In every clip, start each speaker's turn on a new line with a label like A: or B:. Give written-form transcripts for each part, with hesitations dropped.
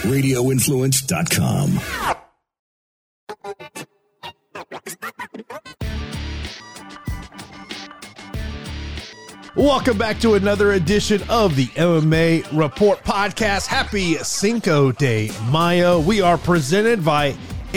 A: RadioInfluence.com.
B: Welcome back to another edition of the MMA Report podcast. Happy Cinco de Mayo. We are presented by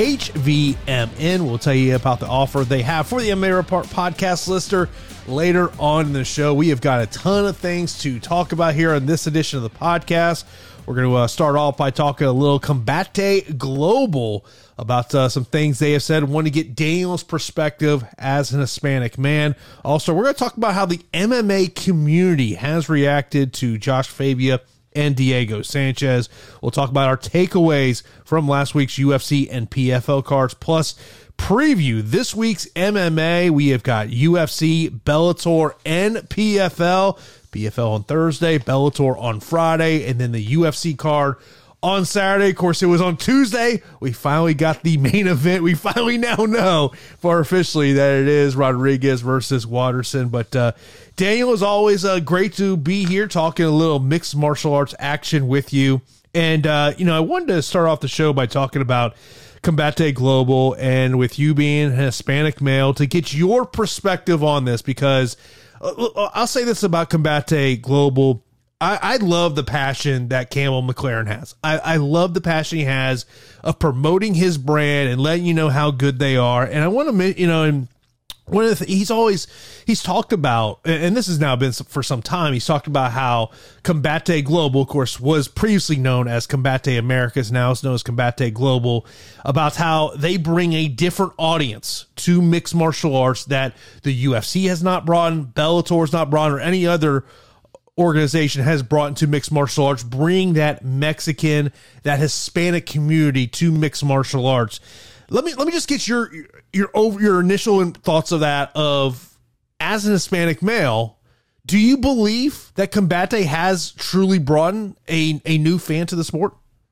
B: HVMN. We'll tell you about the offer they have for the MMA Report podcast listener later on in the show. We have got a ton of things to talk about here on this edition of the podcast. We're going to start off by talking a little Combate Global about some things they have said. Want to get Daniel's perspective as an Hispanic man. Also, we're going to talk about how the MMA community has reacted to Josh Fabia and Diego Sanchez. We'll talk about our takeaways from last week's UFC and PFL cards, plus preview this week's MMA. We have got UFC, Bellator, and PFL. PFL on Thursday, Bellator on Friday, and then the UFC card on Saturday. Of course, it was on Tuesday. We finally got the main event. We finally now know for officially that it is Rodriguez versus Waterson. But Daniel, is always great to be here talking a little mixed martial arts action with you. And, I wanted to start off the show by talking about Combate Global and with you being a Hispanic male to get your perspective on this, because I'll say this about Combate Global. I love the passion that Campbell McLaren has. I love the passion he has of promoting his brand and letting you know how good they are. And I want to, and one of the he's talked about, and this has now been for some time, he's talked about how Combate Global, of course, was previously known as Combate Americas, now it's known as Combate Global, about how they bring a different audience to mixed martial arts that the UFC has not brought in, Bellator has not brought in, or any other organization has brought into mixed martial arts, bring that Mexican, that Hispanic community to mixed martial arts. Let me just get your initial thoughts of that. Of, as an Hispanic male, do you believe that Combate has truly brought in a new fan to the sport?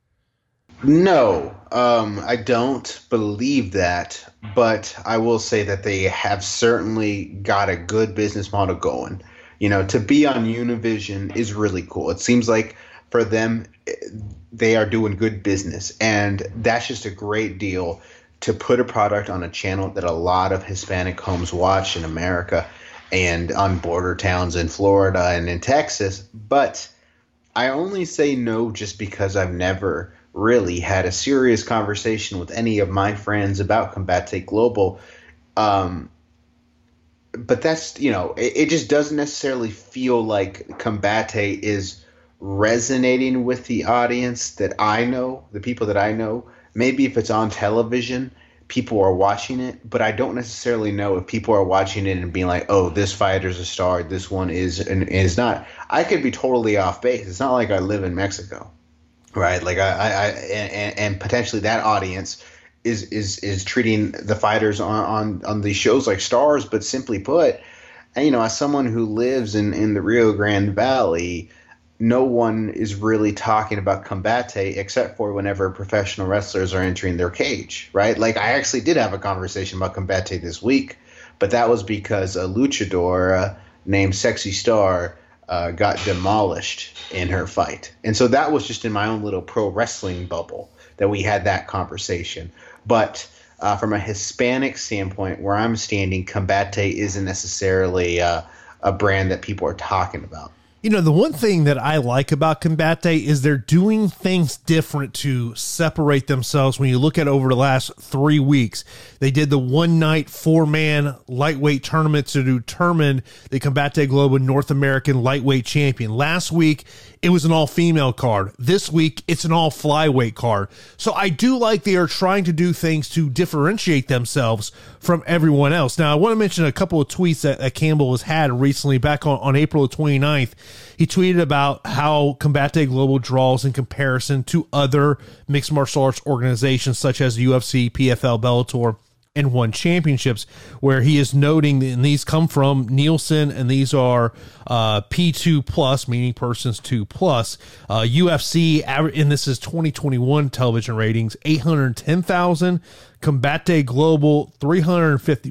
C: No, I don't believe that, but I will say that they have certainly got a good business model going. To be on Univision is really cool. It seems like for them, they are doing good business, and that's just a great deal to put a product on a channel that a lot of Hispanic homes watch in America and on border towns in Florida and in Texas. But I only say no just because I've never really had a serious conversation with any of my friends about Combate Global. But that's, it just doesn't necessarily feel like Combate is resonating with the audience that I know, the people that I know. Maybe if it's on television, people are watching it, but I don't necessarily know if people are watching it and being like, oh, this fighter's a star, this one is and is not. I could be totally off base. It's not like I live in Mexico, right? Like and potentially that audience is treating the fighters on these shows like stars. But simply put, as someone who lives in the Rio Grande Valley, no one is really talking about Combate except for whenever professional wrestlers are entering their cage, right? Like, I actually did have a conversation about Combate this week, but that was because a luchador named Sexy Star got demolished in her fight. And so that was just in my own little pro wrestling bubble that we had that conversation. But from a Hispanic standpoint, where I'm standing, Combate isn't necessarily a brand that people are talking about.
B: The one thing that I like about Combate is they're doing things different to separate themselves. When you look at over the last 3 weeks, they did the one-night 4-man lightweight tournament to determine the Combate Global North American lightweight champion. Last week, it was an all-female card. This week, it's an all-flyweight card. So I do like they are trying to do things to differentiate themselves from everyone else. Now, I want to mention a couple of tweets that Campbell has had recently. Back on April 29th, he tweeted about how Combate Global draws in comparison to other mixed martial arts organizations such as UFC, PFL, Bellator, and won championships, where he is noting, and these come from Nielsen, and these are P2 plus, meaning persons 2 plus. UFC, and this is 2021 television ratings, 810,000. Combate Global,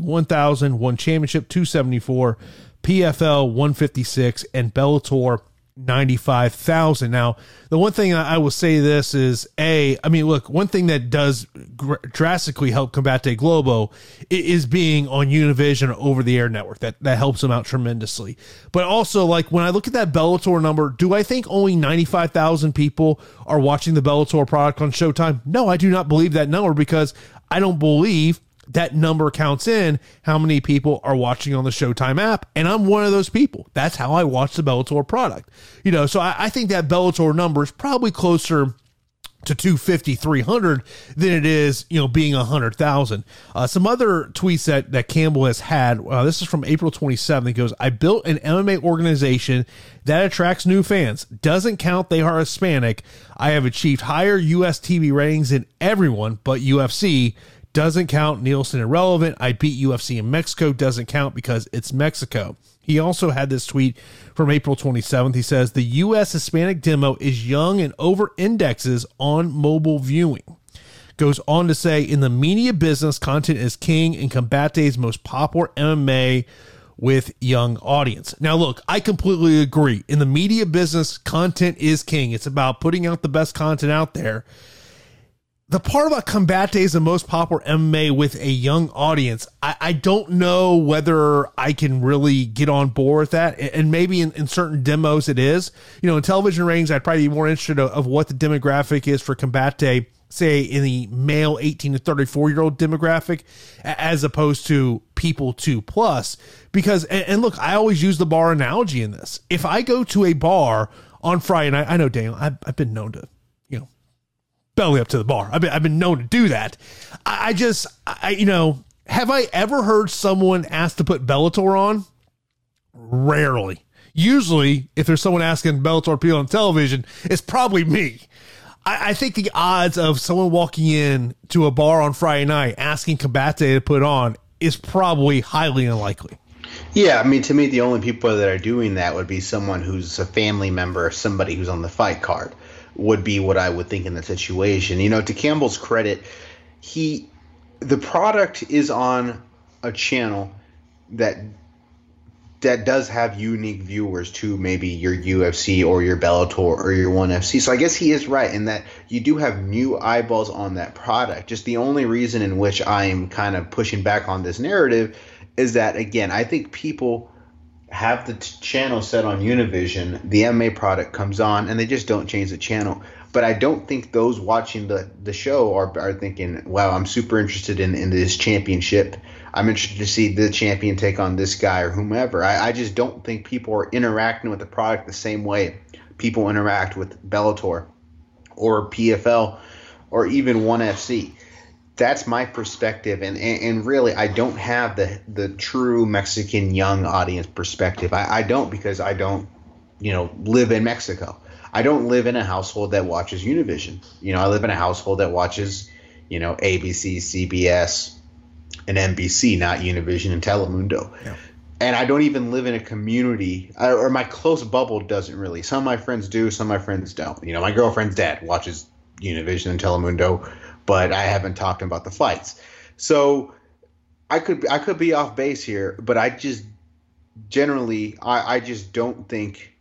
B: 351,000. Won championship, 274. PFL, 156. And Bellator, 95,000. Now, the one thing I will say this is look, one thing that does drastically help Combate Globo is being on Univision over the air network. That helps them out tremendously. But also, like, when I look at that Bellator number, do I think only 95,000 people are watching the Bellator product on Showtime? No, I do not believe that number, because I don't believe that number counts in how many people are watching on the Showtime app. And I'm one of those people. That's how I watch the Bellator product. So I think that Bellator number is probably closer to 250, 300 than it is, being 100,000. Some other tweets that Campbell has had. This is from April 27th. He goes, I built an MMA organization that attracts new fans. Doesn't count they are Hispanic. I have achieved higher US TV ratings than everyone but UFC. Doesn't count. Nielsen irrelevant. I beat UFC in Mexico. Doesn't count because it's Mexico. He also had this tweet from April 27th. He says, the U.S. Hispanic demo is young and over-indexes on mobile viewing. Goes on to say, in the media business, content is king, and Combate's most popular MMA with young audience. Now, look, I completely agree. In the media business, content is king. It's about putting out the best content out there. The part about Combate is the most popular MMA with a young audience. I don't know whether I can really get on board with that. And maybe in certain demos it is. In television ratings, I'd probably be more interested of what the demographic is for Combate, say in the male 18 to 34-year-old demographic, as opposed to people 2+. Because, and look, I always use the bar analogy in this. If I go to a bar on Friday, and I know, Daniel, I've been known to, belly up to the bar. I've been known to do that. Have I ever heard someone ask to put Bellator on? Rarely. Usually, if there's someone asking Bellator people on television, it's probably me. I think the odds of someone walking in to a bar on Friday night asking Combate to put on is probably highly unlikely.
C: Yeah, to me, the only people that are doing that would be someone who's a family member, somebody who's on the fight card. Would be what I would think in that situation. To Campbell's credit, the product is on a channel that does have unique viewers to maybe your UFC or your Bellator or your ONE FC. So I guess he is right in that you do have new eyeballs on that product. Just the only reason in which I'm kind of pushing back on this narrative is that, again, I think people have the channel set on Univision, the MMA product comes on, and they just don't change the channel. But I don't think those watching the show are thinking, wow, I'm super interested in this championship. I'm interested to see the champion take on this guy or whomever. I just don't think people are interacting with the product the same way people interact with Bellator or PFL or even ONE FC. That's my perspective, and really I don't have the true Mexican young audience perspective. I don't, because I don't live in Mexico. I don't live in a household that watches Univision. I live in a household that watches ABC, CBS, and NBC, not Univision and Telemundo. Yeah. And I don't even live in a community, or my close bubble doesn't really. Some of my friends do, some of my friends don't. My girlfriend's dad watches Univision and Telemundo, but I haven't talked about the fights. So I could be off base here, but I just generally I just don't think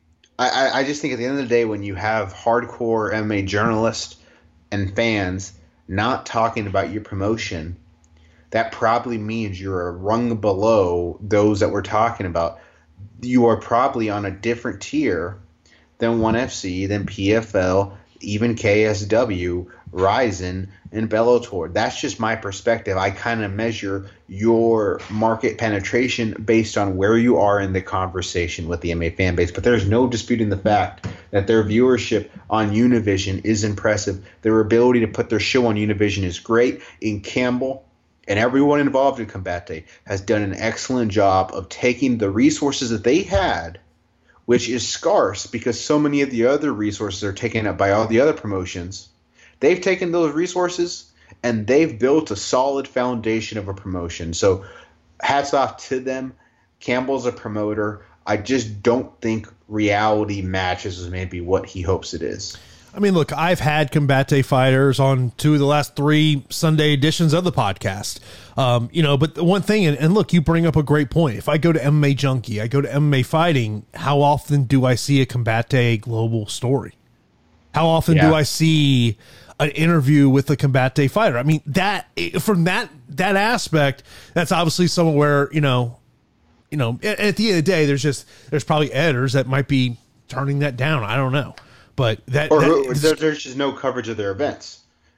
C: I just think at the end of the day, when you have hardcore MMA journalists and fans not talking about your promotion, that probably means you're a rung below those that we're talking about. You are probably on a different tier than ONE FC, than PFL, even KSW, Rizin, and Bellator. That's just my perspective. I kind of measure your market penetration based on where you are in the conversation with the MMA fan base. But there's no disputing the fact that their viewership on Univision is impressive. Their ability to put their show on Univision is great. And Campbell and everyone involved in Combate has done an excellent job of taking the resources that they had, which is scarce because so many of the other resources are taken up by all the other promotions. They've taken those resources and they've built a solid foundation of a promotion. So hats off to them. Campbell's a promoter. I just don't think reality matches maybe what he hopes it is.
B: I mean, look, I've had Combate fighters on 2 of the last 3 Sunday editions of the podcast. But the one thing, and look, you bring up a great point. If I go to MMA Junkie, I go to MMA Fighting, how often do I see a Combate Global story? How often do I see an interview with a Combate fighter? I mean, that from that aspect, that's obviously somewhere, at the end of the day, there's probably editors that might be turning that down. I don't know. But
C: there's just no coverage of their events.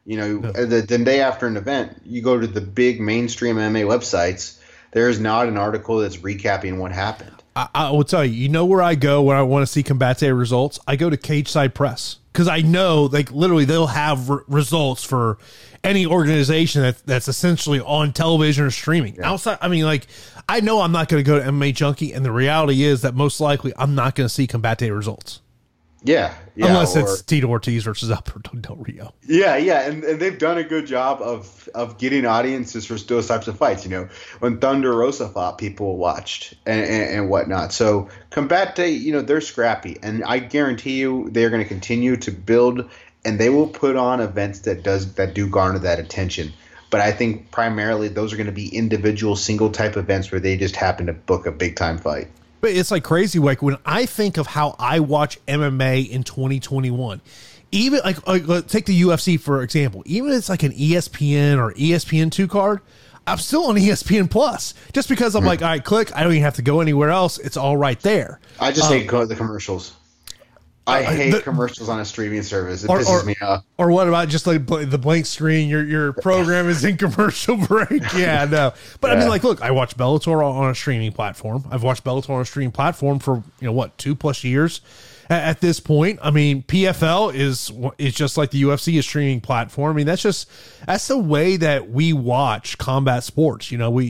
C: The day after an event, you go to the big mainstream MMA websites. There is not an article that's recapping what happened.
B: I will tell you, where I go when I want to see Combate results? I go to Cage Side Press, because I know, literally, they'll have results for any organization that's essentially on television or streaming. Yeah. Outside, I know I'm not going to go to MMA Junkie, and the reality is that most likely I'm not going to see Combate results.
C: Yeah.
B: Unless it's Tito Ortiz versus Alberto Del Rio.
C: Yeah, and they've done a good job of getting audiences for those types of fights. When Thunder Rosa fought, people watched and whatnot. So Combate, they're scrappy, and I guarantee you they're going to continue to build, and they will put on events that do garner that attention. But I think primarily those are going to be individual single type events where they just happen to book a big time fight.
B: But it's crazy. When I think of how I watch MMA in 2021, even take the UFC for example, even if it's an ESPN or ESPN2 card, I'm still on ESPN Plus just because I'm all right, click. I don't even have to go anywhere else. It's all right there.
C: I just hate the commercials. I hate commercials on a streaming service. It pisses me off.
B: Or what about just the blank screen? Your program is in commercial break. Yeah, no. But I mean, look, I watch Bellator on a streaming platform. I've watched Bellator on a streaming platform for 2+ years at this point. I mean, PFL is just like the UFC is streaming platform. I mean, that's the way that we watch combat sports.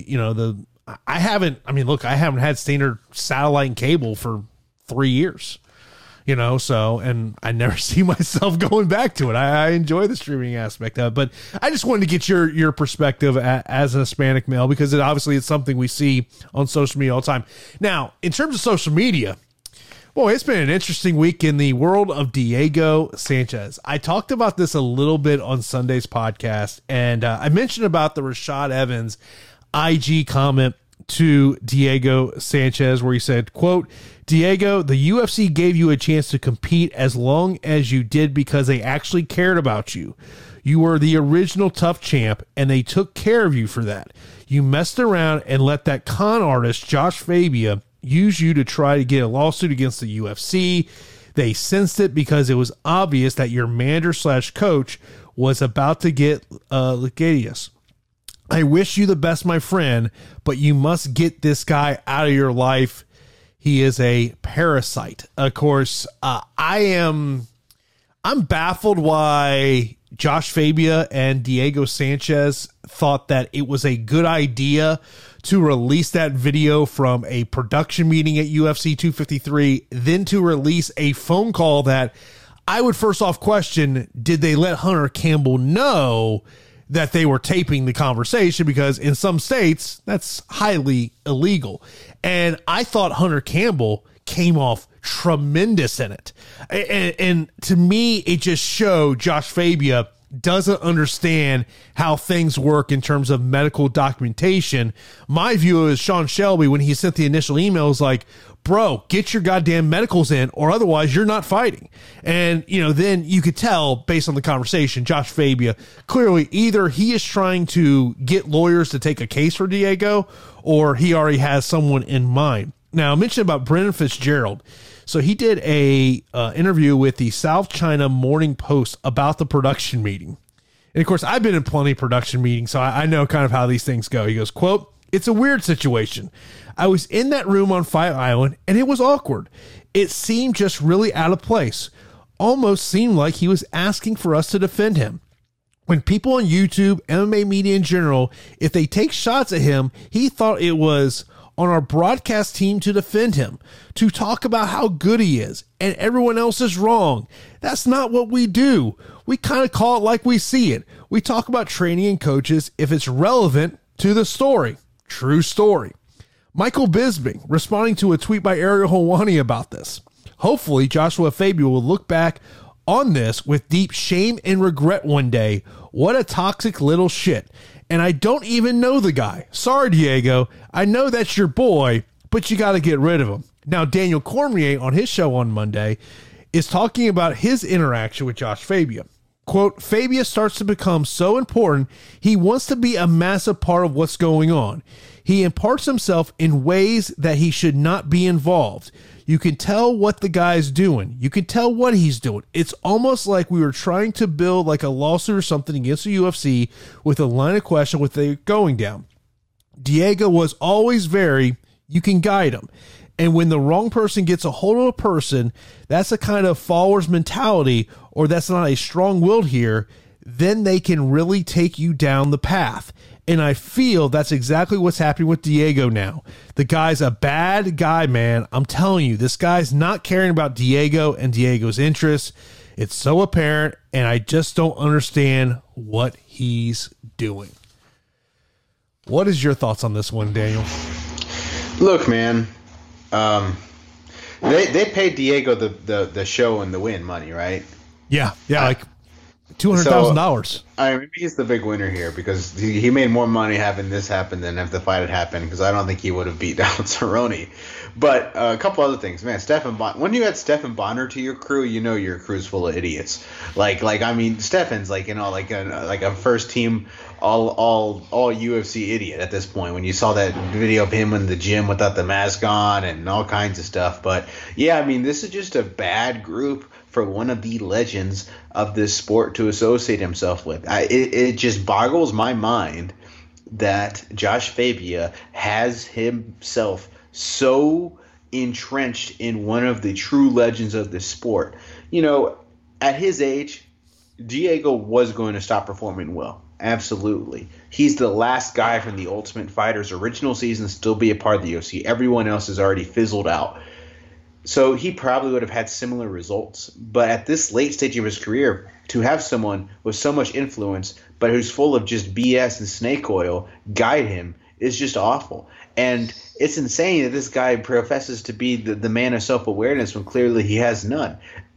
B: I haven't had standard satellite and cable for 3 years. And I never see myself going back to it. I enjoy the streaming aspect of it, but I just wanted to get your perspective as an Hispanic male, because it's something we see on social media all the time. Now, in terms of social media, boy, it's been an interesting week in the world of Diego Sanchez. I talked about this a little bit on Sunday's podcast, and I mentioned about the Rashad Evans IG comment to Diego Sanchez, where he said, quote, "Diego, the UFC gave you a chance to compete as long as you did because they actually cared about you. You were the original tough champ, and they took care of you for that. You messed around and let that con artist, Josh Fabia, use you to try to get a lawsuit against the UFC. They sensed it because it was obvious that your manager/coach was about to get litigious. I wish you the best, my friend, but you must get this guy out of your life. He is a parasite." Of course, I'm baffled why Josh Fabia and Diego Sanchez thought that it was a good idea to release that video from a production meeting at UFC 253, then to release a phone call that I would first off question, did they let Hunter Campbell know that they were taping the conversation? Because in some states, that's highly illegal. And I thought Hunter Campbell came off tremendous in it. And to me, it just showed Josh Fabia doesn't understand how things work in terms of medical documentation. My view is Sean Shelby, when he sent the initial emails, like, bro, get your goddamn medicals in, or otherwise you're not fighting. And, then you could tell based on the conversation, Josh Fabia, clearly either he is trying to get lawyers to take a case for Diego, or he already has someone in mind. Now, I mentioned about Brendan Fitzgerald. So he did a interview with the South China Morning Post about the production meeting. And of course, I've been in plenty of production meetings, so I know kind of how these things go. He goes, quote, "It's a weird situation. I was in that room on Fight Island, and it was awkward. It seemed just really out of place. Almost seemed like he was asking for us to defend him. When people on YouTube, MMA media in general, if they take shots at him, he thought it was on our broadcast team to defend him, to talk about how good he is, and everyone else is wrong. That's not what we do. We kind of call it like we see it. We talk about training and coaches if it's relevant to the story." True story. Michael Bisping responding to a tweet by Ariel Helwani about this. "Hopefully Joshua Fabia will look back on this with deep shame and regret one day. What a toxic little shit. And I don't even know the guy. Sorry, Diego. I know that's your boy, but you got to get rid of him. Now, Daniel Cormier on his show on Monday is talking about his interaction with Josh Fabia. Quote, Fabia starts to become so important, he wants to be a massive part of what's going on. He imparts himself in ways that he should not be involved. You can tell what the guy's doing. You can tell what he's doing. It's almost like we were trying to build like a lawsuit or something against the UFC with a line of question with they going down. Diego was always you can guide him. And when the wrong person gets a hold of a person, that's a kind of follower's mentality, or that's not a strong-willed here, then they can really take you down the path. And I feel that's exactly what's happening with Diego now. The guy's a bad guy, man. I'm telling you, this guy's not caring about Diego and Diego's interests. It's so apparent, and I just don't understand what he's doing. What is your thoughts on this one, Daniel?
C: Look, man. They paid Diego the show and the win money, right?
B: Yeah, like $200,000.
C: I mean, he's the big winner here because he made more money having this happen than if the fight had happened, because I don't think he would have beat down Cerrone. But a couple other things, man. When you add Stephan Bonnar to your crew, you know your crew's full of idiots. Like I mean, Stephan's like a first team all UFC idiot at this point. When you saw that video of him in the gym without the mask on and all kinds of stuff. But yeah, I mean, this is just a bad group for one of the legends of this sport to associate himself with. It just boggles my mind that Josh Fabia has himself so entrenched in one of the true legends of this sport. You know, at his age, Diego was going to stop performing well. Absolutely. He's the last guy from the Ultimate Fighter's original season to still be a part of the UFC. Everyone else has already fizzled out. So he probably would have had similar results. But at this late stage of his career, to have someone with so much influence but who's full of just BS and snake oil guide him is just awful. And it's insane that this guy professes to be the man of self-awareness when clearly he has none.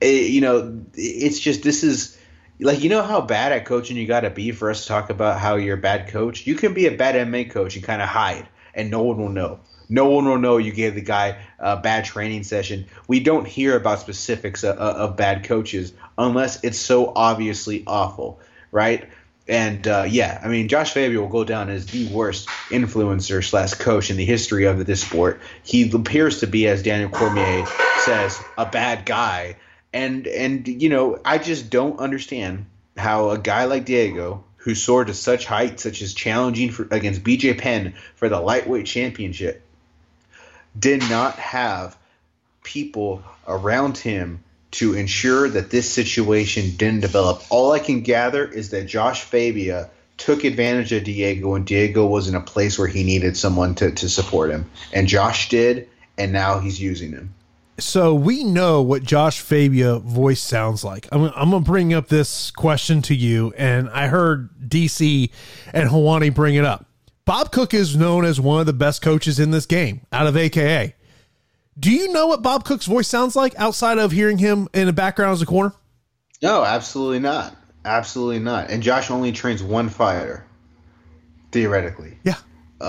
C: It's just, this is like, you know how bad at coaching you got to be for us to talk about how you're a bad coach? You can be a bad MMA coach and kind of hide, and no one will know. No one will know you gave the guy a bad training session. We don't hear about specifics of bad coaches unless it's so obviously awful, right? And, I mean, Josh Fabia will go down as the worst influencer / coach in the history of this sport. He appears to be, as Daniel Cormier says, a bad guy. And you know, I just don't understand how a guy like Diego, who soared to such heights, such as challenging against BJ Penn for the lightweight championship, did not have people around him to ensure that this situation didn't develop. All I can gather is that Josh Fabia took advantage of Diego when Diego was in a place where he needed someone to support him. And Josh did, and now he's using him.
B: So we know what Josh Fabia voice sounds like. I'm going to bring up this question to you, and I heard DC and Helwani bring it up. Bob Cook is known as one of the best coaches in this game out of AKA. Do you know what Bob Cook's voice sounds like outside of hearing him in the background as a corner?
C: No, absolutely not. Absolutely not. And Josh only trains one fighter, theoretically.
B: Yeah.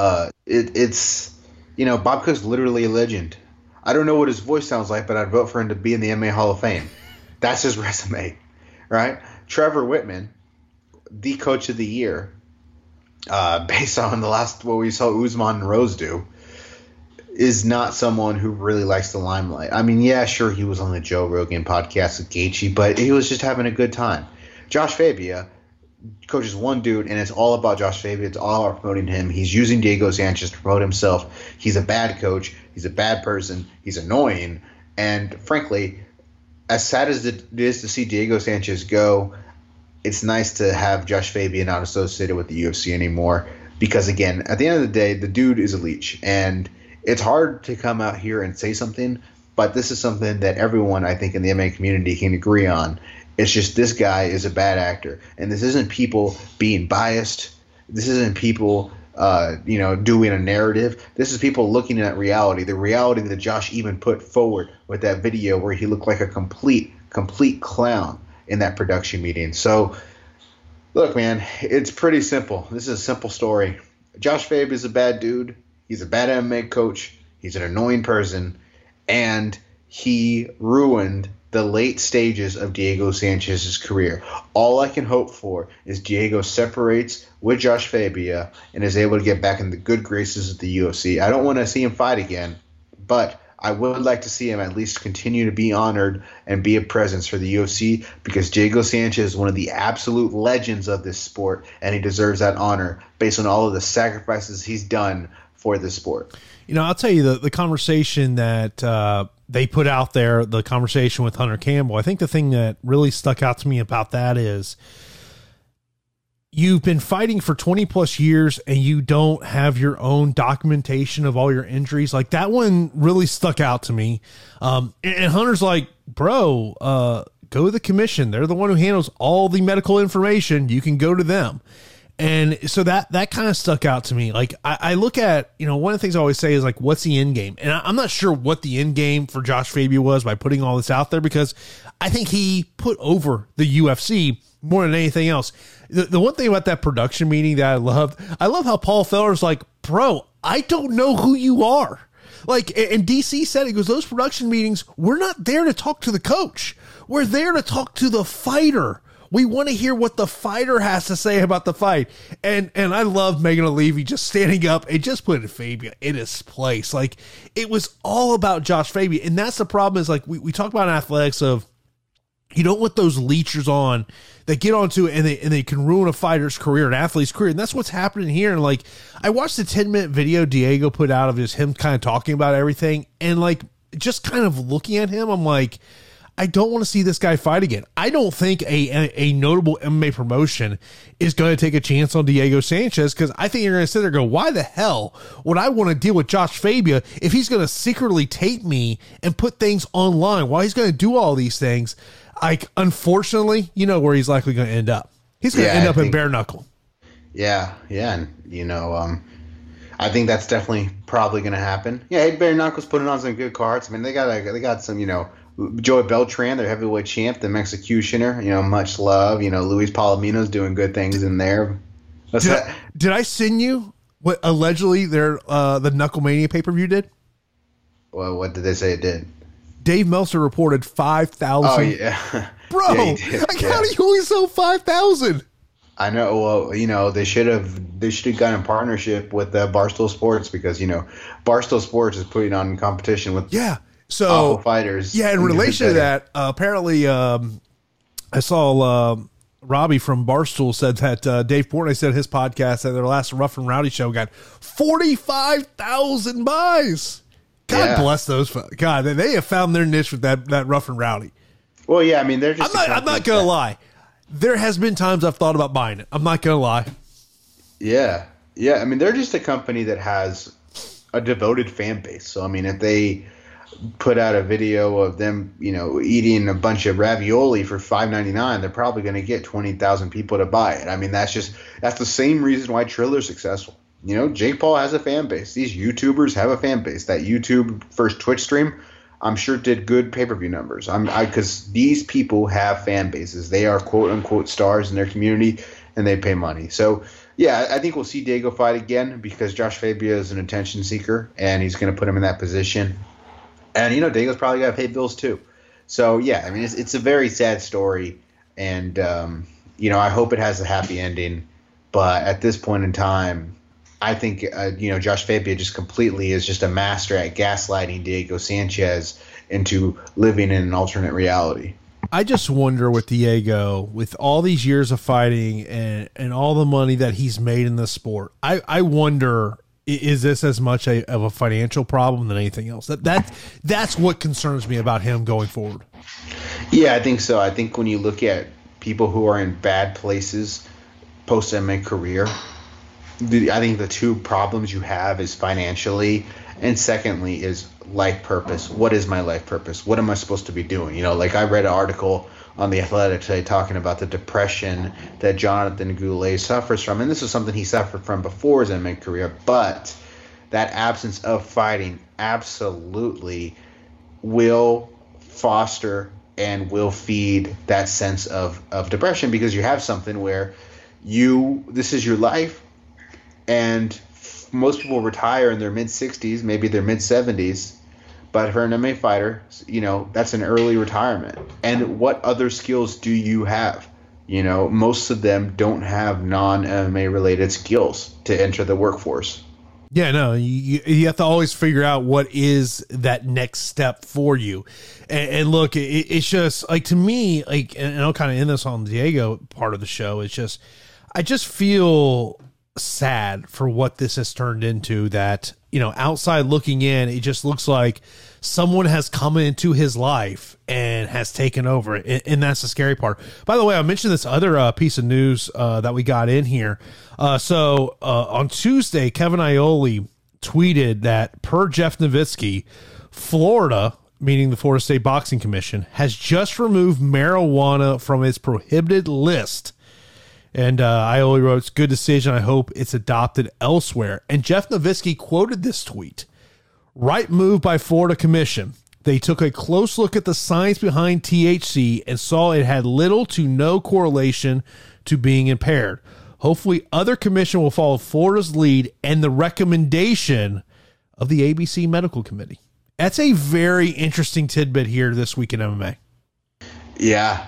C: It's Bob Cook's literally a legend. I don't know what his voice sounds like, but I'd vote for him to be in the MMA Hall of Fame. That's his resume, right? Trevor Whitman, the coach of the year, based on what we saw Usman and Rose do, is not someone who really likes the limelight. I mean, yeah, sure, he was on the Joe Rogan podcast with Gaethje, but he was just having a good time. Josh Fabia coaches one dude, and it's all about Josh Fabia. It's all about promoting him. He's using Diego Sanchez to promote himself. He's a bad coach. He's a bad person. He's annoying. And frankly, as sad as it is to see Diego Sanchez go, it's nice to have Josh Fabia not associated with the UFC anymore. Because, again, at the end of the day, the dude is a leech. And it's hard to come out here and say something, but this is something that everyone, I think, in the MMA community can agree on. It's just this guy is a bad actor. And this isn't people being biased. This isn't people doing a narrative. This is people looking at reality, the reality that Josh even put forward with that video where he looked like a complete clown. in that production meeting. So, look, man, it's pretty simple. This is a simple story. Josh Fabia is a bad dude. He's a bad MMA coach. He's an annoying person. And he ruined the late stages of Diego Sanchez's career. All I can hope for is Diego separates with Josh Fabia and is able to get back in the good graces of the UFC. I don't want to see him fight again, but I would like to see him at least continue to be honored and be a presence for the UFC, because Diego Sanchez is one of the absolute legends of this sport, and he deserves that honor based on all of the sacrifices he's done for this sport.
B: You know, I'll tell you the conversation that they put out there, the conversation with Hunter Campbell, I think the thing that really stuck out to me about that is you've been fighting for 20 plus years and you don't have your own documentation of all your injuries. Like, that one really stuck out to me. And Hunter's like, bro, go to the commission. They're the one who handles all the medical information. You can go to them. And so that kind of stuck out to me. Like, I look at, you know, one of the things I always say is like, what's the end game? And I'm not sure what the end game for Josh Fabia was by putting all this out there, because I think he put over the UFC more than anything else. The one thing about that production meeting that I love how Paul Feller's like, bro, I don't know who you are. Like, and DC said, he goes, those production meetings, we're not there to talk to the coach. We're there to talk to the fighter. We want to hear what the fighter has to say about the fight. And I love Megan O'Leary just standing up and just putting Fabia in his place. Like, it was all about Josh Fabia. And that's the problem, is like, we talk about in athletics of, you don't want those leechers on that get onto it and they can ruin a fighter's career, an athlete's career. And that's what's happening here. And like, I watched the 10-minute video Diego put out of just him kind of talking about everything, and like, just kind of looking at him, I'm like, I don't want to see this guy fight again. I don't think a notable MMA promotion is going to take a chance on Diego Sanchez, because I think you're going to sit there and go, why the hell would I want to deal with Josh Fabia if he's going to secretly tape me and put things online? Why he's going to do all these things? Like, unfortunately, you know where he's likely going to end up. He's going to end up in bare knuckle. Yeah.
C: And, you know, I think that's definitely probably going to happen. Yeah, bare knuckles putting on some good cards. I mean, they got some, you know, Joey Beltran, their heavyweight champ, the Executioner, you know, much love. You know, Luis Palomino's doing good things in there.
B: Did I send you what allegedly their the Knucklemania pay-per-view did?
C: Well, what did they say it did?
B: Have Meltzer reported 5,000.
C: Oh, yeah.
B: Bro,
C: yeah,
B: how do you only sell 5,000?
C: I know. Well, you know, they should have gotten in partnership with Barstool Sports, because, you know, Barstool Sports is putting on competition with awful fighters.
B: Yeah, in relation to that, apparently I saw Robbie from Barstool said that Dave Portnoy said in his podcast that their last Rough and Rowdy show got 45,000 buys. God bless those folks. God, they have found their niche with that Rough and Rowdy.
C: Well, yeah, I mean, they're just.
B: I'm not gonna lie. There has been times I've thought about buying it. I'm not gonna lie.
C: Yeah. I mean, they're just a company that has a devoted fan base. So, I mean, if they put out a video of them, you know, eating a bunch of ravioli for $5.99, they're probably going to get 20,000 people to buy it. I mean, that's the same reason why Triller's successful. You know, Jake Paul has a fan base. These YouTubers have a fan base. That YouTube first Twitch stream, I'm sure, did good pay-per-view numbers. Because these people have fan bases. They are quote-unquote stars in their community, and they pay money. So, yeah, I think we'll see Diego fight again, because Josh Fabia is an attention seeker, and he's going to put him in that position. And, you know, Diego's probably got to pay bills too. So, yeah, I mean, it's a very sad story. And, you know, I hope it has a happy ending. But at this point in time, I think, you know, Josh Fabia just completely is just a master at gaslighting Diego Sanchez into living in an alternate reality.
B: I just wonder with Diego, with all these years of fighting and all the money that he's made in the sport, I wonder, is this as much of a financial problem than anything else? That's what concerns me about him going forward.
C: Yeah, I think so. I think when you look at people who are in bad places post-MMA career, I think the two problems you have is financially, and secondly is life purpose. What is my life purpose? What am I supposed to be doing? You know, like, I read an article on The Athletic today talking about the depression that Jonathan Goulet suffers from, and this is something he suffered from before his MMA career, but that absence of fighting absolutely will foster and will feed that sense of depression, because you have something where this is your life, and most people retire in their mid-60s, maybe their mid-70s, but for an MMA fighter, that's an early retirement. And what other skills do you have? Most of them don't have non-MMA related skills to enter the workforce.
B: Yeah, no, you have to always figure out what is that next step for you. And look, it's just like, to me, like, and I'll kind of end this on the Diego part of the show. It's just, I just feel sad for what this has turned into, that, outside looking in, it just looks like someone has come into his life and has taken over it. And that's the scary part. By the way, I mentioned this other piece of news that we got in here. So on Tuesday, Kevin Iole tweeted that, per Jeff Novitzky, Florida, meaning the Florida State Boxing Commission, has just removed marijuana from its prohibited list. And Iole wrote, "It's a good decision. I hope it's adopted elsewhere." And Jeff Novitzky quoted this tweet: "Right move by Florida Commission. They took a close look at the science behind THC and saw it had little to no correlation to being impaired. Hopefully other commission will follow Florida's lead and the recommendation of the ABC Medical Committee." That's a very interesting tidbit here this week in MMA.
C: Yeah.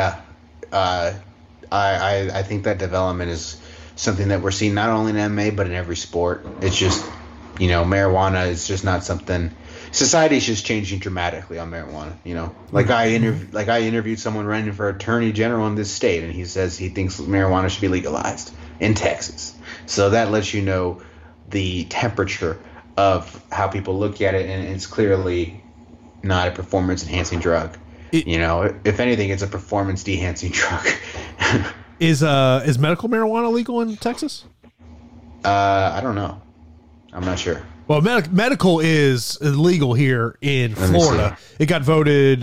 C: I think that development is something that we're seeing not only in MMA but in every sport. It's just, marijuana is just not something. Society's just changing dramatically on marijuana. Like I interviewed someone running for attorney general in this state, and he says he thinks marijuana should be legalized in Texas. So that lets you know the temperature of how people look at it, and it's clearly not a performance enhancing drug. If anything, it's a performance enhancing drug.
B: Is medical marijuana legal in Texas?
C: I don't know. I'm not sure.
B: Well, medical is legal here in Florida. It got voted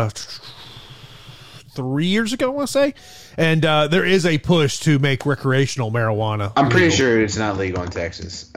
B: 3 years ago, I want to say. And there is a push to make recreational marijuana
C: I'm pretty sure it's not legal in Texas.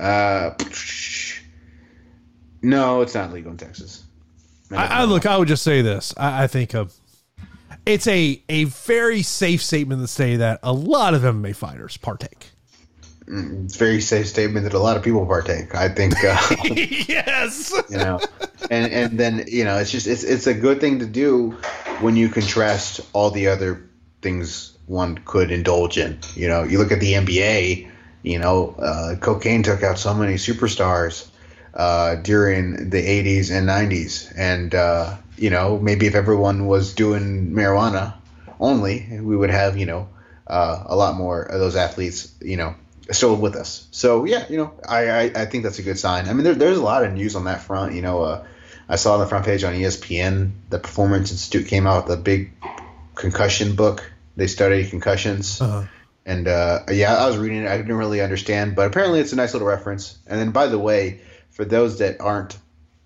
C: No, it's not legal in Texas.
B: I would just say this. I think it's a very safe statement to say that a lot of MMA fighters partake.
C: It's a very safe statement that a lot of people partake. I think,
B: yes,
C: and then, it's a good thing to do when you contrast all the other things one could indulge in. You look at the NBA, cocaine took out so many superstars during the 80s and 90s. And, maybe if everyone was doing marijuana only, we would have, a lot more of those athletes, still with us. So, yeah, I think that's a good sign. I mean, there's a lot of news on that front. I saw on the front page on ESPN, the Performance Institute came out with a big concussion book. They study concussions. Uh-huh. And, I was reading it. I didn't really understand, but apparently it's a nice little reference. And then, by the way, for those that aren't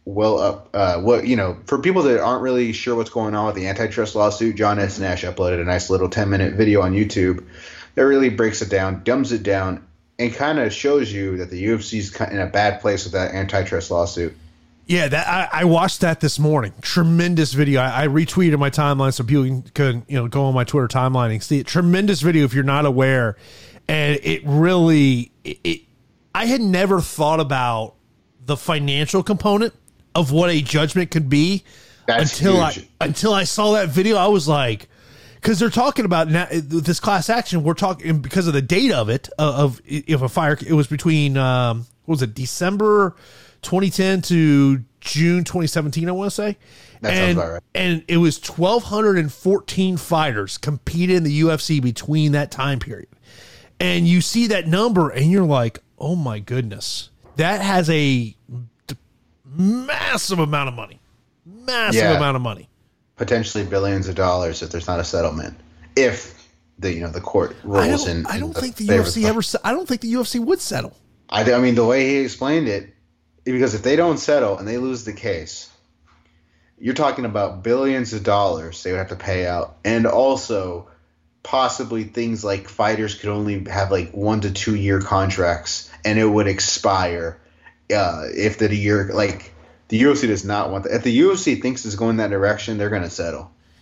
C: for people that aren't really sure what's going on with the antitrust lawsuit, John S. Nash uploaded a nice little 10-minute video on YouTube that really breaks it down, dumbs it down, and kind of shows you that the UFC's in a bad place with that antitrust lawsuit.
B: Yeah, I watched that this morning. Tremendous video. I retweeted my timeline so people can go on my Twitter timeline and see it. Tremendous video if you're not aware. And it really, I had never thought about the financial component of what a judgment could be until I saw that video. I was like, because they're talking about now, this class action. We're talking because of the date of it, of if a fire. It was between what was it, December 2010 to June 2017, I want to say.
C: That sounds about right.
B: And it was 1,214 fighters competed in the UFC between that time period. And you see that number and you're like, oh my goodness, that has a massive amount of money. Amount of money.
C: Potentially billions of dollars if there's not a settlement. If the court rules in.
B: I don't think the UFC would settle.
C: I mean, the way he explained it, because if they don't settle and they lose the case, you're talking about billions of dollars they would have to pay out, and also possibly things like fighters could only have like 1 to 2 year contracts, and it would expire if the UFC does not want that. If the UFC thinks it's going that direction, they're going to settle.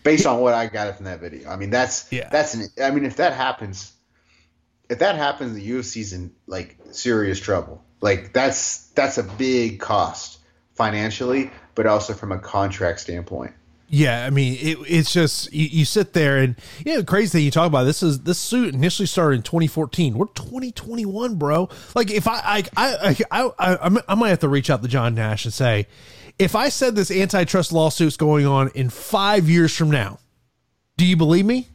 C: based on what I got from that video. I mean, I mean, if that happens, the UFC's in like serious trouble. Like that's a big cost financially, but also from a contract standpoint.
B: Yeah, I mean, it's just you sit there and the crazy thing you talk about this suit initially started in 2014. We're 2021, bro. Like if I might have to reach out to John Nash and say, if I said this antitrust lawsuit's going on in 5 years from now, do you believe me?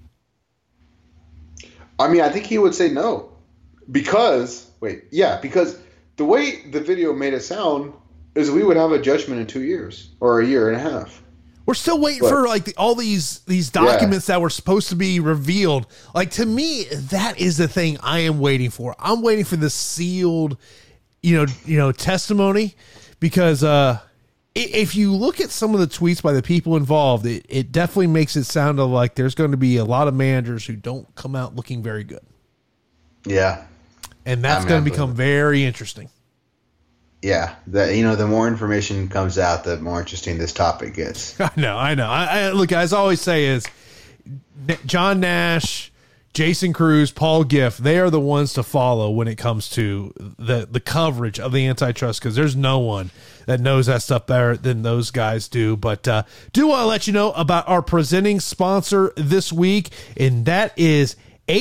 C: I mean, I think he would say no, because the way the video made it sound is we would have a judgment in 2 years or a year and a half.
B: We're still waiting for like all these documents that were supposed to be revealed. Like, to me, that is the thing I am waiting for. I'm waiting for the sealed, testimony, because if you look at some of the tweets by the people involved, it definitely makes it sound like there's going to be a lot of managers who don't come out looking very good.
C: Yeah.
B: And that's going to become very interesting.
C: Yeah, the more information comes out, the more interesting this topic gets.
B: I know. I look, as I always say, is John Nash, Jason Cruz, Paul Gift, they are the ones to follow when it comes to the coverage of the antitrust, because there's no one that knows that stuff better than those guys do. But do want to let you know about our presenting sponsor this week, and that is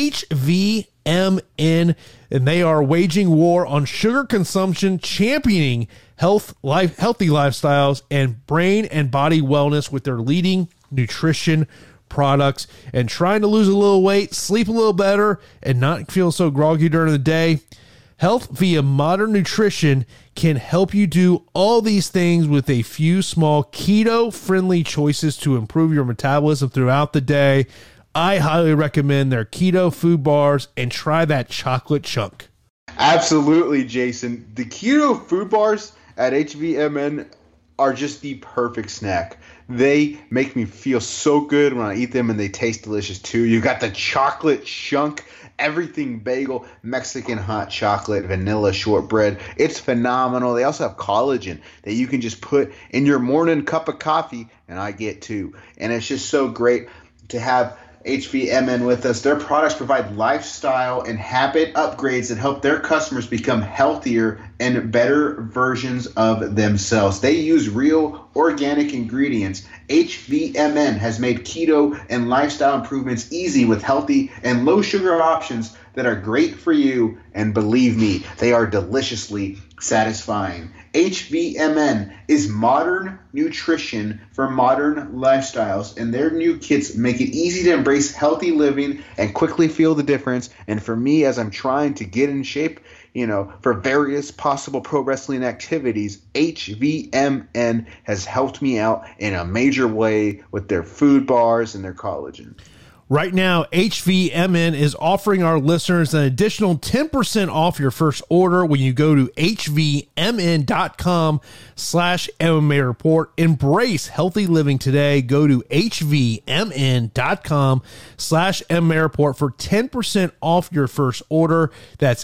B: HVMN. And they are waging war on sugar consumption, championing healthy lifestyles, and brain and body wellness with their leading nutrition products. And trying to lose a little weight, sleep a little better, and not feel so groggy during the day. Health via modern nutrition can help you do all these things with a few small keto-friendly choices to improve your metabolism throughout the day. I highly recommend their keto food bars, and try that chocolate chunk.
C: Absolutely, Jason. The keto food bars at HVMN are just the perfect snack. They make me feel so good when I eat them, and they taste delicious too. You got the chocolate chunk, everything bagel, Mexican hot chocolate, vanilla shortbread. It's phenomenal. They also have collagen that you can just put in your morning cup of coffee, and I get too. And it's just so great to have HVMN with us. Their products provide lifestyle and habit upgrades that help their customers become healthier and better versions of themselves. They use real organic ingredients. HVMN has made keto and lifestyle improvements easy with healthy and low sugar options that are great for you, and believe me, they are deliciously satisfying. HVMN is modern nutrition for modern lifestyles, and their new kits make it easy to embrace healthy living and quickly feel the difference. And for me, as I'm trying to get in shape, for various possible pro wrestling activities, HVMN has helped me out in a major way with their food bars and their collagen.
B: Right now, HVMN is offering our listeners an additional 10% off your first order when you go to hvmn.com/MMA Report. Embrace healthy living today. Go to hvmn.com/MMA Report for 10% off your first order. That's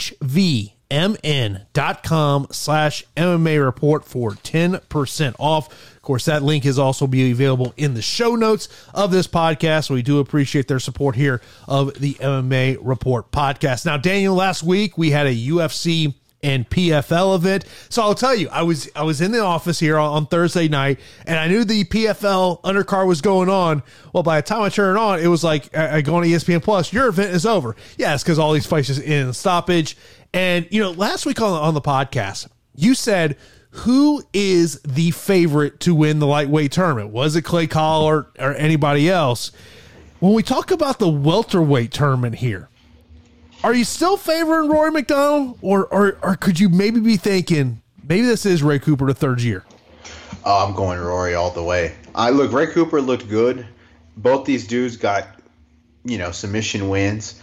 B: hvmn.com/MMA Report for 10% off. Of course, that link is also be available in the show notes of this podcast. We do appreciate their support here of the MMA Report podcast. Now, Daniel, last week we had a UFC and PFL event. So I'll tell you, I was in the office here on Thursday night, and I knew the PFL undercard was going on. Well, by the time I turned it on, it was like, I go on ESPN Plus, your event is over. Yeah, it's because all these fights is in stoppage. And, last week on the podcast, you said, who is the favorite to win the lightweight tournament? Was it Clay Collard or anybody else? When we talk about the welterweight tournament here, are you still favoring Rory McDonald, or could you maybe be thinking maybe this is Ray Cooper the third year?
C: Oh, I'm going Rory all the way. Ray Cooper looked good. Both these dudes got, submission wins.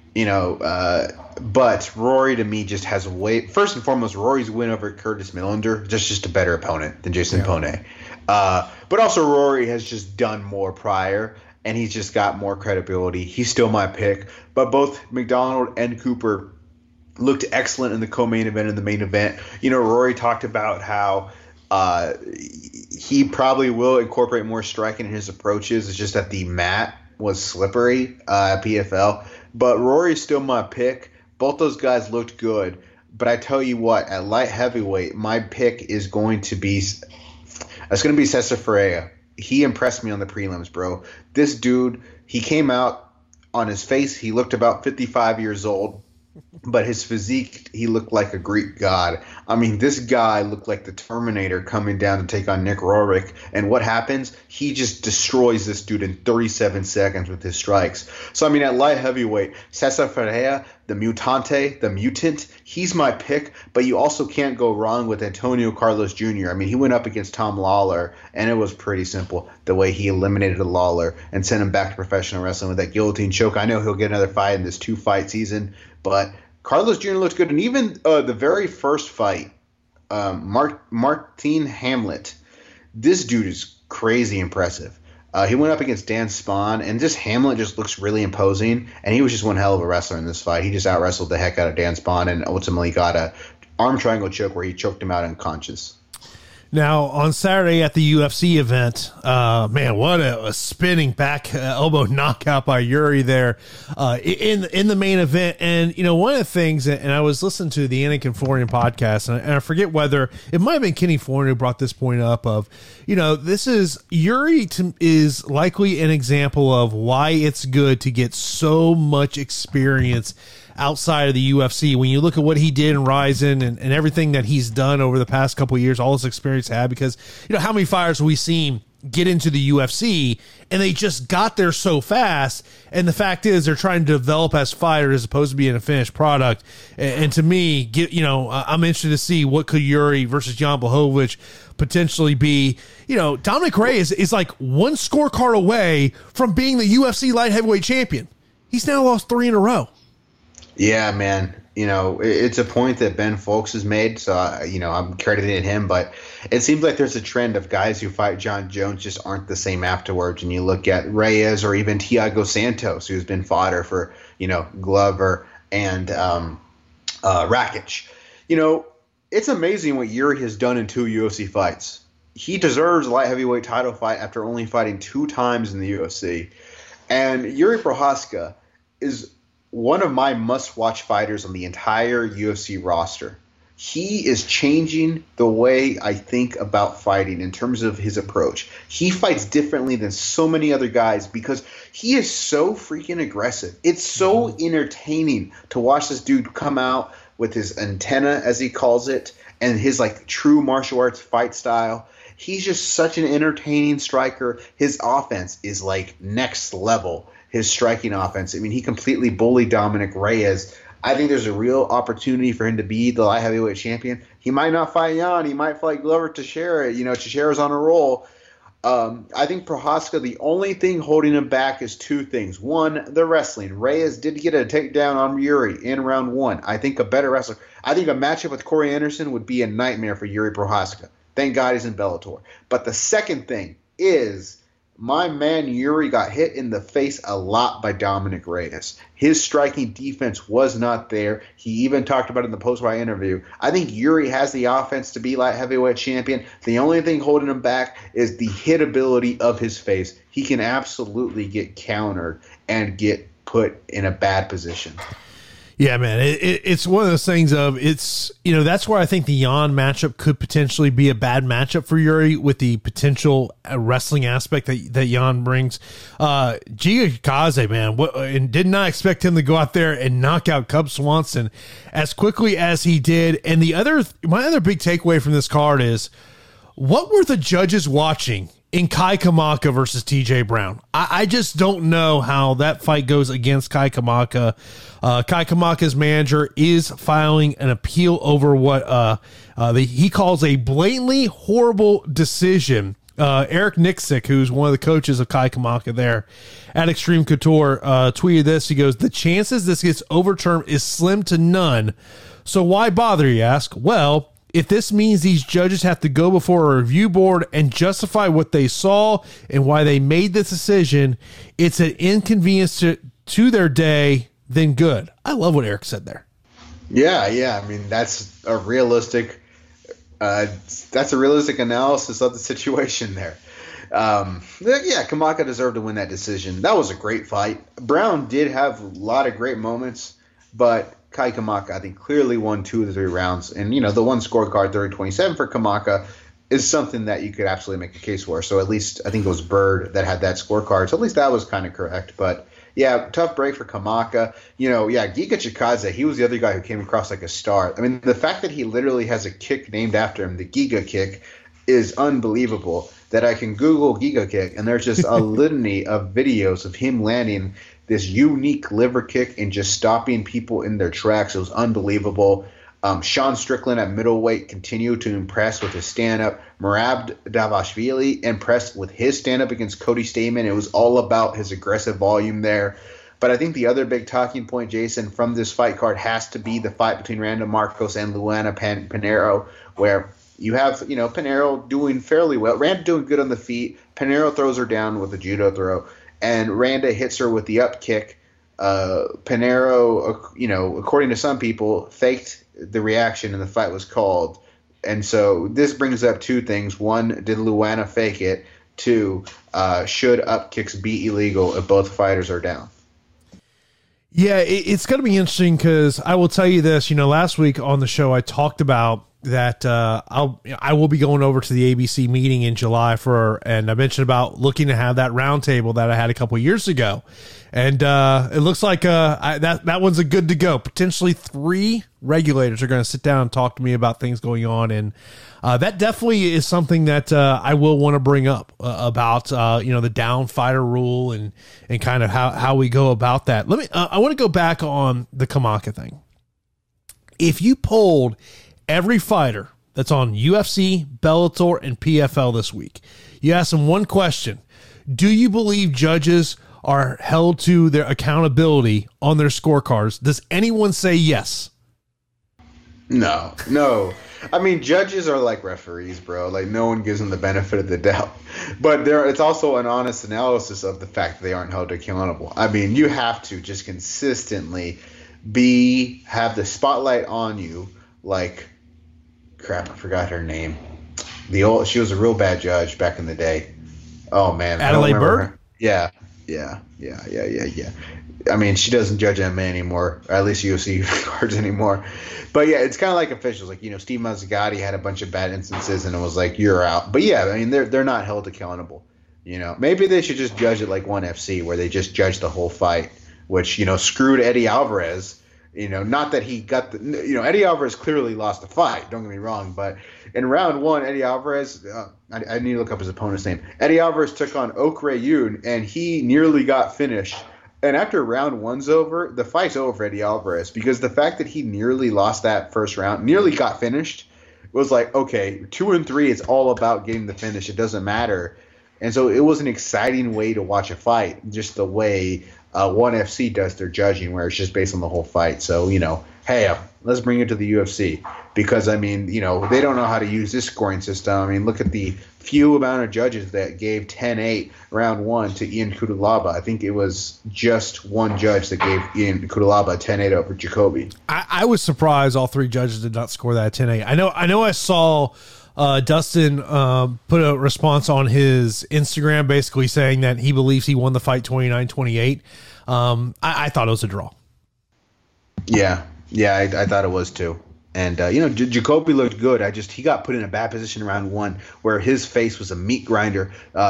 C: But Rory to me just has first and foremost, Rory's win over Curtis Millender, just a better opponent than Jason Poney. But also Rory has just done more prior, and he's just got more credibility. He's still my pick. But both McDonald and Cooper looked excellent in the co-main event and the main event. Rory talked about how He probably will incorporate more striking in his approaches. It's just that the mat was slippery at PFL. But Rory's still my pick. Both those guys looked good. But I tell you what, at light heavyweight, my pick is going to be Cesar Ferreira. He impressed me on the prelims, bro. This dude, he came out on his face. He looked about 55 years old. But his physique, he looked like a Greek god. I mean, this guy looked like the Terminator coming down to take on Nick Roerich. And what happens? He just destroys this dude in 37 seconds with his strikes. So, I mean, at light heavyweight, Cesar Ferreira, the Mutante, the Mutant, he's my pick. But you also can't go wrong with Antonio Carlos Jr. I mean, he went up against Tom Lawler, and it was pretty simple the way he eliminated Lawler and sent him back to professional wrestling with that guillotine choke. I know he'll get another fight in this 2-fight season, but Carlos Jr. looks good. And even the very first fight, Martin Hamlet, this dude is crazy impressive. He went up against Dan Spahn, and just Hamlet just looks really imposing. And he was just one hell of a wrestler in this fight. He just out-wrestled the heck out of Dan Spahn and ultimately got a arm triangle choke where he choked him out unconscious.
B: Now, on Saturday at the UFC event, man, what a spinning back elbow knockout by Yuri there in the main event. And, you know, one of the things, and I was listening to the Anakin Florian podcast, and I forget whether it might have been Kenny Florian who brought this point up of, you know, this is Yuri is likely an example of why it's good to get so much experience outside of the UFC. When you look at what he did in Rizin and everything that he's done over the past couple of years, all his experience had, because, you know, how many fighters have we seen get into the UFC and they just got there so fast, and the fact is they're trying to develop as fighters as opposed to being a finished product. And to me, I'm interested to see what could Yuri versus Jan Blachowicz potentially be. You know, Dominic Reyes is like one scorecard away from being the UFC light heavyweight champion. He's now lost 3 in a row.
C: Yeah, man. You know, it's a point that Ben Fowlkes has made, so, you know, I'm crediting him. But it seems like there's a trend of guys who fight John Jones just aren't the same afterwards. And you look at Reyes or even Thiago Santos, who's been fodder for, you know, Glover and Rakic. You know, it's amazing what Yuri has done in 2 UFC fights. He deserves a light heavyweight title fight after only fighting 2 times in the UFC. And Yuri Prochazka is one of my must-watch fighters on the entire UFC roster. He is changing the way I think about fighting in terms of his approach. He fights differently than so many other guys because he is so freaking aggressive. It's so entertaining to watch this dude come out with his antenna, as he calls it, and his like true martial arts fight style. He's just such an entertaining striker. His offense is like next level. His striking offense. I mean, he completely bullied Dominic Reyes. I think there's a real opportunity for him to be the light heavyweight champion. He might not fight Jan. He might fight Glover Teixeira. You know, Teixeira's on a roll. I think Prochazka, the only thing holding him back is 2 things. One, the wrestling. Reyes did get a takedown on Yuri in round 1. I think a better wrestler. I think a matchup with Corey Anderson would be a nightmare for Yuri Prochazka. Thank God he's in Bellator. But the second thing is, my man Yuri got hit in the face a lot by Dominic Reyes. His striking defense was not there. He even talked about it in the post-fight interview. I think Yuri has the offense to be light heavyweight champion. The only thing holding him back is the hitability of his face. He can absolutely get countered and get put in a bad position.
B: Yeah, man, it's one of those things of it's, you know, that's where I think the Jan matchup could potentially be a bad matchup for Yuri with the potential wrestling aspect that Jan brings. Giga Kaze, man, and did not expect him to go out there and knock out Cub Swanson as quickly as he did. And my other big takeaway from this card is, what were the judges watching in Kai Kamaka versus TJ Brown? I just don't know how that fight goes against Kai Kamaka. Kai Kamaka's manager is filing an appeal over what he calls a blatantly horrible decision. Eric Nixick, who's one of the coaches of Kai Kamaka there at Extreme Couture, tweeted this. He goes, "The chances this gets overturned is slim to none. So why bother, you ask? Well, if this means these judges have to go before a review board and justify what they saw and why they made this decision, it's an inconvenience to their day, then good." I love what Eric said there.
C: Yeah. I mean, that's a realistic That's a realistic analysis of the situation there. Yeah, Kamaka deserved to win that decision. That was a great fight. Brown did have a lot of great moments, but Kai Kamaka, I think, clearly won 2 of the 3 rounds. And, the one scorecard, 30-27 for Kamaka, is something that you could absolutely make a case for. So at least I think it was Bird that had that scorecard. So at least that was kind of correct. But, yeah, tough break for Kamaka. Giga Chikadze, he was the other guy who came across like a star. I mean, the fact that he literally has a kick named after him, the Giga kick, is unbelievable. That I can Google Giga kick, and there's just a litany of videos of him landing this unique liver kick and just stopping people in their tracks. It was unbelievable. Sean Strickland at middleweight continued to impress with his stand-up. Merab Davashvili impressed with his stand-up against Cody Stamann. It was all about his aggressive volume there. But I think the other big talking point, Jason, from this fight card has to be the fight between Randa Marcos and Luana Pinheiro, where you have, Pinheiro doing fairly well. Randa doing good on the feet. Pinheiro throws her down with a judo throw, and Randa hits her with the up kick. Pinheiro, according to some people, faked the reaction and the fight was called. And so this brings up 2 things. 1, did Luana fake it? 2, should up kicks be illegal if both fighters are down?
B: Yeah, it's going to be interesting because I will tell you this. Last week on the show I talked about that I will be going over to the ABC meeting in July and I mentioned about looking to have that roundtable that I had a couple of years ago, and it looks like that one's a good to go. Potentially 3 regulators are going to sit down and talk to me about things going on, and that definitely is something that I will want to bring up about the down fighter rule and kind of how we go about that. I want to go back on the Kamaka thing. If you polled every fighter that's on UFC, Bellator, and PFL this week, you ask them one question: do you believe judges are held to their accountability on their scorecards? Does anyone say yes?
C: No. I mean, judges are like referees, bro. Like, no one gives them the benefit of the doubt. But it's also an honest analysis of the fact that they aren't held accountable. I mean, you have to just consistently have the spotlight on you. Like, crap, I forgot her name. She was a real bad judge back in the day. Oh man,
B: Adelaide Burke.
C: Yeah. I mean, she doesn't judge MMA anymore, or at least UFC cards anymore. But yeah, it's kind of like officials. Like, Steve Mazzagatti had a bunch of bad instances, and it was like, you're out. But yeah, I mean, they're not held accountable. Maybe they should just judge it like ONE FC, where they just judge the whole fight, which screwed Eddie Alvarez. Not that he got Eddie Alvarez clearly lost the fight. Don't get me wrong, but in round 1, Eddie Alvarez, I need to look up his opponent's name. Eddie Alvarez took on Okre Yoon, and he nearly got finished. And after round 1's over, the fight's over for Eddie Alvarez, because the fact that he nearly lost that first round, nearly got finished, was like, okay, 2 and 3, it's all about getting the finish. It doesn't matter. And so it was an exciting way to watch a fight, just the way ONE FC does their judging, where it's just based on the whole fight. So, hey, let's bring it to the UFC, because, I mean, they don't know how to use this scoring system. I mean, look at the few amount of judges that gave 10-8 round 1 to Ian Kudalaba. I think it was just one judge that gave Ian Kudalaba 10-8 over Jacoby.
B: I was surprised all 3 judges did not score that 10-8. I know I saw Dustin put a response on his Instagram basically saying that he believes he won the fight 29-28. I thought it was a draw.
C: Yeah, I thought it was too. And, Jacoby looked good. He got put in a bad position in round 1 where his face was a meat grinder.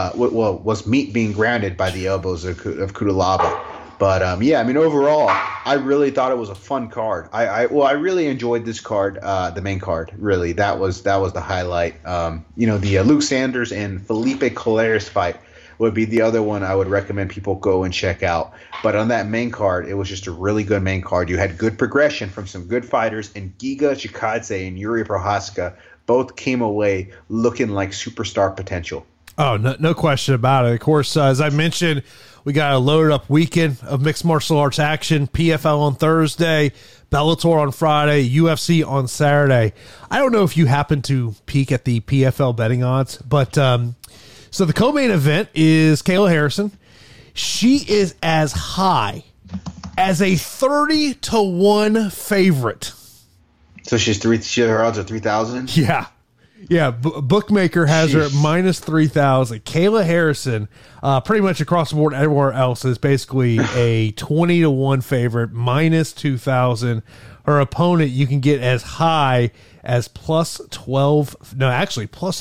C: Was meat being grounded by the elbows of Kudalaba. But, I mean, overall, I really thought it was a fun card. I really enjoyed this card, the main card, really. That was the highlight. The Luke Sanders and Felipe Colares fight would be the other one I would recommend people go and check out. But on that main card, it was just a really good main card. You had good progression from some good fighters, and Giga Chikadze and Yuri Prohaska both came away looking like superstar potential.
B: Oh, no question about it. Of course, as I mentioned, we got a loaded up weekend of mixed martial arts action. PFL on Thursday, Bellator on Friday, UFC on Saturday. I don't know if you happen to peek at the PFL betting odds, but so the co-main event is Kayla Harrison. She is as high as a 30-1 favorite.
C: So her odds are 3,000?
B: Yeah. Yeah, bookmaker has her at minus 3,000. Kayla Harrison, pretty much across the board, everywhere else is basically a 20-1 favorite, minus 2,000. Her opponent, you can get as high as plus 12, no, actually plus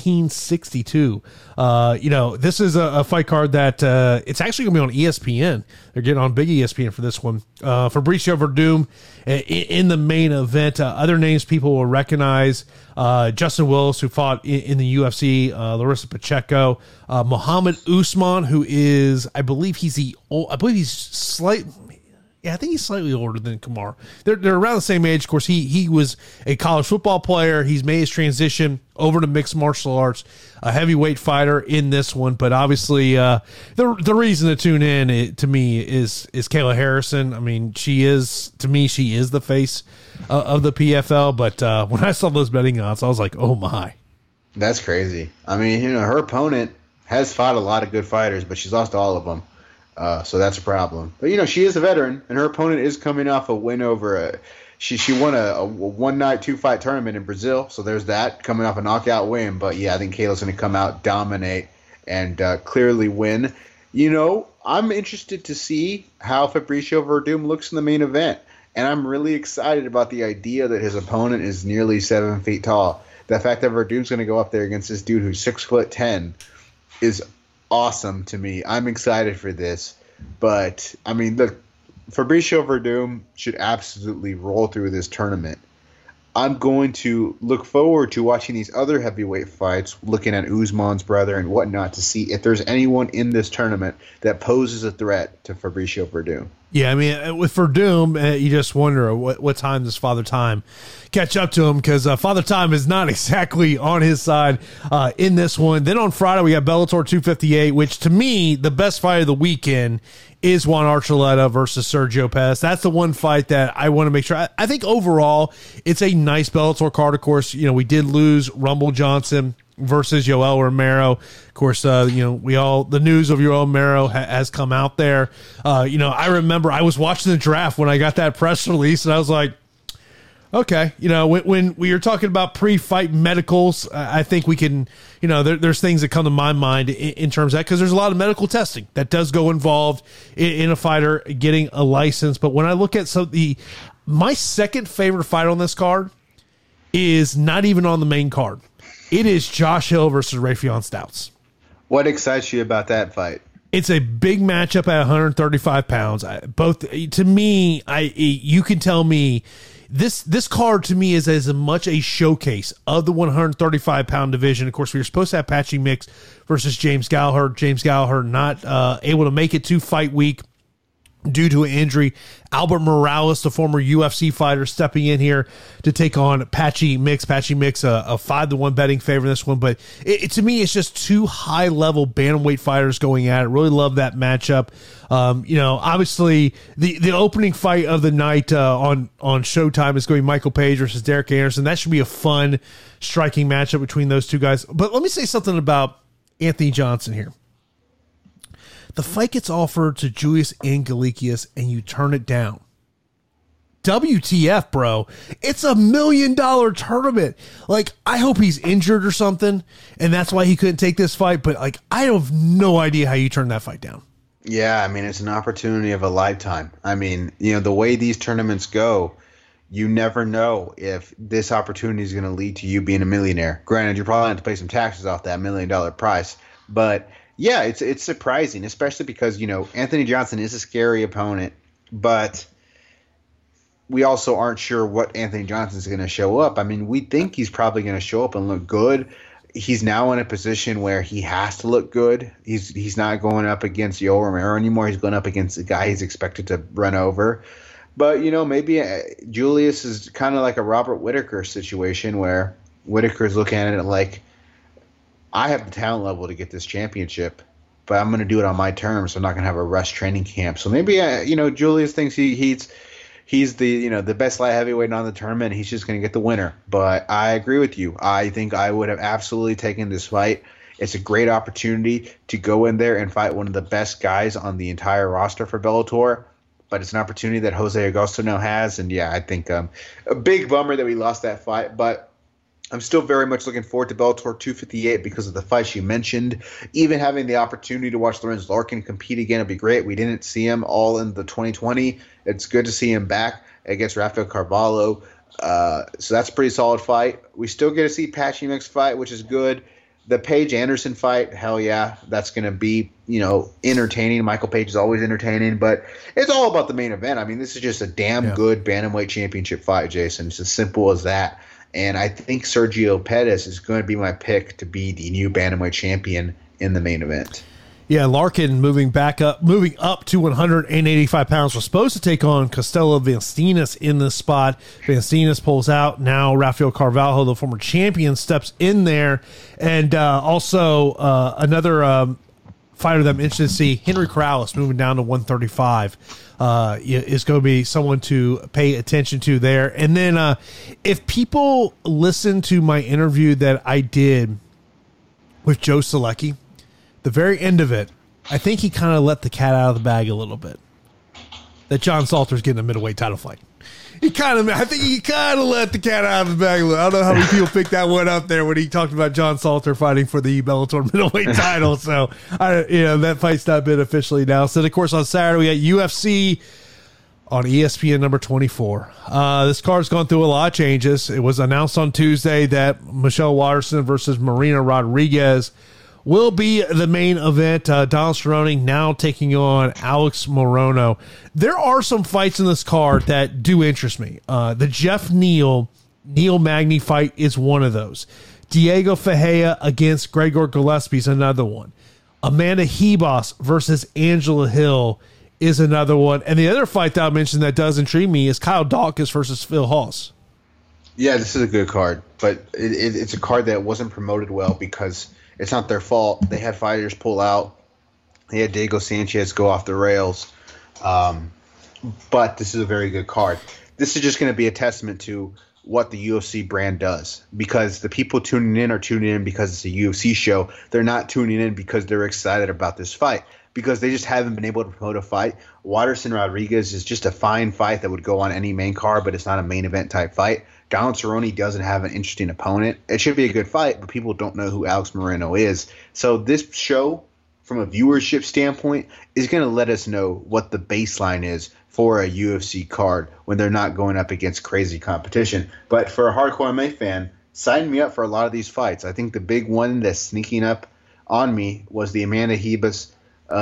B: 1362. This is a fight card that it's actually going to be on ESPN. They're getting on big ESPN for this one. Fabricio Verdum in the main event. Other names people will recognize: Justin Willis, who fought in the UFC, Larissa Pacheco, Muhammad Usman, who is, I believe he's slightly. Yeah, I think he's slightly older than Kamar. They're around the same age. Of course, he was a college football player. He's made his transition over to mixed martial arts, a heavyweight fighter in this one. But obviously, the reason to tune in to me is Kayla Harrison. I mean, she is the face of the PFL. But when I saw those betting odds, I was like, oh my,
C: that's crazy. I mean, her opponent has fought a lot of good fighters, but she's lost all of them. So that's a problem. But, she is a veteran, and her opponent is coming off a win over she won a one-night, two-fight tournament in Brazil. So there's that, coming off a knockout win. But, yeah, I think Kayla's going to come out, dominate, and clearly win. I'm interested to see how Fabricio Verdum looks in the main event. And I'm really excited about the idea that his opponent is nearly 7 feet tall. The fact that Verdum's going to go up there against this dude who's 6'10" is awesome to me. I'm excited for this. But, I mean, look, Fabricio Verdum should absolutely roll through this tournament. I'm going to look forward to watching these other heavyweight fights, looking at Usman's brother and whatnot, to see if there's anyone in this tournament that poses a threat to Fabricio Verdum.
B: Yeah, I mean, with Verdum, you just wonder what time does Father Time catch up to him, because Father Time is not exactly on his side in this one. Then on Friday, we got Bellator 258, which to me, the best fight of the weekend is Juan Archuleta versus Sergio Pettis. That's the one fight that I want to make sure. I think overall, it's a nice Bellator card. Of course, we did lose Rumble Johnson versus Yoel Romero. Of course, the news of Yoel Romero has come out there. I remember I was watching the draft when I got that press release, and I was like, okay, when we are talking about pre-fight medicals, I think we can, there's things that come to my mind in terms of that, because there's a lot of medical testing that does go involved in a fighter getting a license. But when I look at my second favorite fight on this card is not even on the main card. It is Josh Hill versus Rafion Stouts.
C: What excites you about that fight?
B: It's a big matchup at 135 pounds. You can tell me this card to me is as much a showcase of the 135-pound division. Of course, we were supposed to have Patchy Mix versus James Gallagher. James Gallagher not able to make it to fight week due to an injury. Albert Morales, the former UFC fighter, stepping in here to take on Patchy Mix. Patchy Mix, a 5-1 betting favor in this one. But to me, it's just two high-level bantamweight fighters going at it. Really love that matchup. Obviously, the opening fight of the night on Showtime is going to be Michael Page versus Derek Anderson. That should be a fun, striking matchup between those two guys. But let me say something about Anthony Johnson here. The fight gets offered to Julius Angelikius, and you turn it down. WTF, bro? It's $1 million tournament. I hope he's injured or something, and that's why he couldn't take this fight. But I have no idea how you turn that fight down.
C: Yeah, I mean, it's an opportunity of a lifetime. I mean, the way these tournaments go, you never know if this opportunity is going to lead to you being a millionaire. Granted, you're probably going to have to pay some taxes off that $1 million price, but yeah, it's surprising, especially because, Anthony Johnson is a scary opponent, but we also aren't sure what Anthony Johnson's going to show up. I mean, we think he's probably going to show up and look good. He's now in a position where he has to look good. He's not going up against Yoel Romero anymore. He's going up against a guy he's expected to run over. But, maybe Julius is kind of like a Robert Whittaker situation where Whittaker's looking at it like, I have the talent level to get this championship, but I'm going to do it on my terms. So I'm not going to have a rush training camp. So maybe, Julius thinks he's the best light heavyweight on the tournament. He's just going to get the winner. But I agree with you. I think I would have absolutely taken this fight. It's a great opportunity to go in there and fight one of the best guys on the entire roster for Bellator. But it's an opportunity that Jose Augusto now has. And, yeah, I think a big bummer that we lost that fight. But I'm still very much looking forward to Bellator 258 because of the fights you mentioned. Even having the opportunity to watch Lorenz Larkin compete again would be great. We didn't see him all in the 2020. It's good to see him back against Rafael Carvalho. So that's a pretty solid fight. We still get to see Patchy Mix fight, which is good. The Paige Anderson fight, hell yeah, that's going to be, entertaining. Michael Page is always entertaining, but it's all about the main event. I mean, this is just a damn good bantamweight championship fight, Jason. It's as simple as that. And I think Sergio Pettis is going to be my pick to be the new bantamweight champion in the main event.
B: Yeah, Larkin moving up to 185 pounds, was supposed to take on Costello Vanstinas in this spot. Vanstinas pulls out. Now Rafael Carvalho, the former champion, steps in there. And also another fighter that I'm interested to see, Henry Corrales, moving down to 135. Is going to be someone to pay attention to there. And then if people listen to my interview that I did with Joe Selecki, the very end of it, I think he kind of let the cat out of the bag a little bit. That John Salter's getting a middleweight title fight. I think he kind of let the cat out of the bag a little. I don't know how many people picked that one up there when he talked about John Salter fighting for the Bellator middleweight title. So, that fight's not been officially announced. And, of course, on Saturday, we got UFC on ESPN number 24. This card's gone through a lot of changes. It was announced on Tuesday that Michelle Waterson versus Marina Rodriguez will be the main event. Donald Cerrone now taking on Alex Morono. There are some fights in this card that do interest me. The Jeff Neal Magny fight is one of those. Diego Ferreira against Gregor Gillespie is another one. Amanda Hebos versus Angela Hill is another one. And the other fight that I mentioned that does intrigue me is Kyle Dawkins versus Phil Hawes.
C: Yeah, this is a good card, but it's a card that wasn't promoted well because it's not their fault. They had fighters pull out. They had Diego Sanchez go off the rails. But this is a very good card. This is just going to be a testament to what the UFC brand does, because the people tuning in are tuning in because it's a UFC show. They're not tuning in because they're excited about this fight, because they just haven't been able to promote a fight. Waterson Rodriguez is just a fine fight that would go on any main card, but it's not a main event type fight. Donald Cerrone doesn't have an interesting opponent. It should be a good fight, but people don't know who Alex Moreno is. So this show, from a viewership standpoint, is going to let us know what the baseline is for a UFC card when they're not going up against crazy competition. But for a hardcore MMA fan, sign me up for a lot of these fights. I think the big one that's sneaking up on me was the Amanda Hebos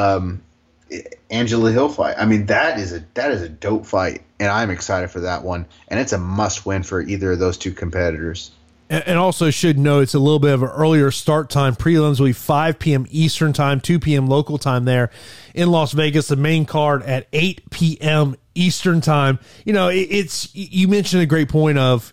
C: Angela Hill fight. I mean, that is a dope fight, and I'm excited for that one. And it's a must win for either of those two competitors.
B: And also should note it's a little bit of an earlier start time. Prelims will be 5 p.m. Eastern time, 2 p.m. local time there in Las Vegas. The main card at 8 p.m. Eastern time. You mentioned a great point of,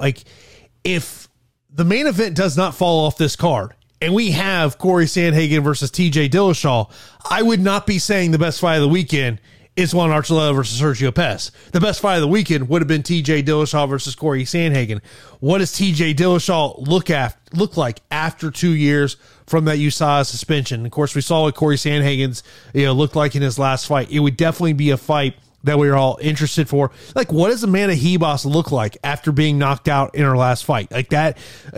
B: if the main event does not fall off this card, and we have Corey Sandhagen versus TJ Dillashaw, I would not be saying the best fight of the weekend is Juan Archuleta versus Sergio Pettis. The best fight of the weekend would have been TJ Dillashaw versus Corey Sandhagen. What does TJ Dillashaw look like after 2 years from that USADA suspension? Of course, we saw what Corey Sandhagen's looked like in his last fight. It would definitely be a fight that we are all interested for. Like, what does Amanda Hebos look like after being knocked out in her last fight? Like that,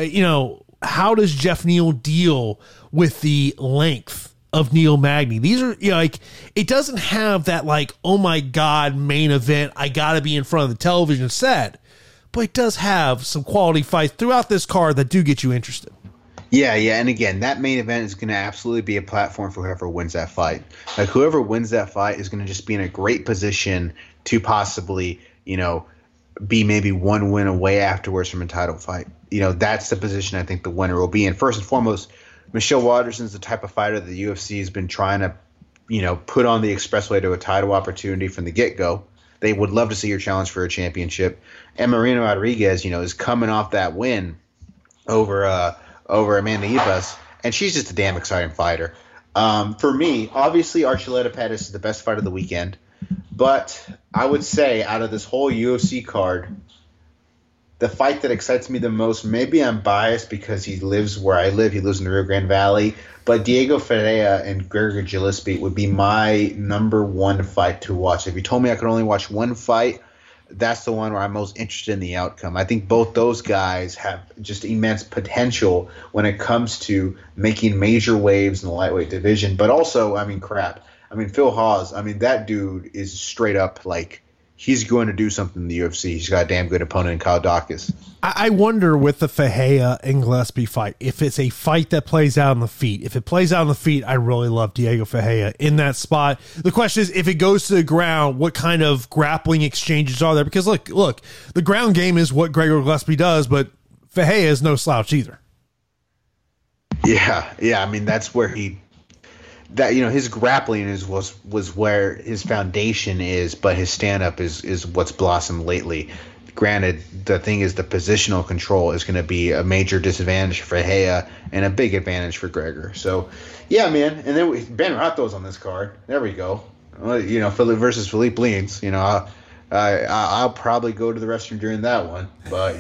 B: how does Jeff Neal deal with the length of Neil Magny? These are, it doesn't have that, oh my God, main event, I got to be in front of the television set, but it does have some quality fights throughout this card that do get you interested.
C: Yeah. And again, that main event is going to absolutely be a platform for whoever wins that fight. Like, whoever wins that fight is going to just be in a great position to possibly, be maybe one win away afterwards from a title fight. That's the position I think the winner will be in. First and foremost, Michelle Waterson's the type of fighter the UFC has been trying to, put on the expressway to a title opportunity from the get-go. They would love to see her challenge for a championship. And Marina Rodriguez, is coming off that win over Amanda Hebos, and she's just a damn exciting fighter. For me, obviously, Archuleta Pettis is the best fight of the weekend. But I would say out of this whole UFC card, the fight that excites me the most, maybe I'm biased because he lives where I live. He lives in the Rio Grande Valley. But Diego Ferreira and Gregor Gillespie would be my number one fight to watch. If you told me I could only watch one fight that's the one where I'm most interested in the outcome. I think both those guys have just immense potential when it comes to making major waves in the lightweight division. But also, I mean, Phil Hawes, that dude is straight up like he's going to do something in the UFC. He's got a damn good opponent in Kyle Dawkins.
B: I wonder with the Fajea and Gillespie fight, if it's a fight that plays out on the feet. If it plays out on the feet, I really love Diego Fajea in that spot. The question is, if it goes to the ground, what kind of grappling exchanges are there? Because look, the ground game is what Gregor Gillespie does, but Fajea is no slouch either.
C: Yeah. I mean, that's where his grappling was where his foundation is, but his stand-up is what's blossomed lately. Granted, the thing is the positional control is going to be a major disadvantage for Fajea and a big advantage for Gregor. So, yeah, man. And then Ben Ratto's on this card. There we go. Philip versus Philippe Lins. I'll probably go to the restroom during that one, but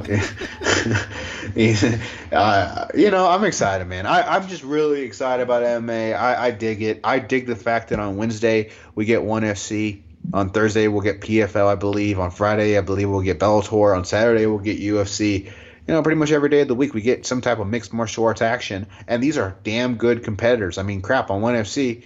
C: I'm excited, man. I'm just really excited about MMA. I dig it. I dig the fact that on Wednesday we get ONE FC. On Thursday we'll get PFL, I believe. On Friday, I believe we'll get Bellator. On Saturday we'll get UFC. Pretty much every day of the week we get some type of mixed martial arts action, and these are damn good competitors. I mean, crap, on ONE FC,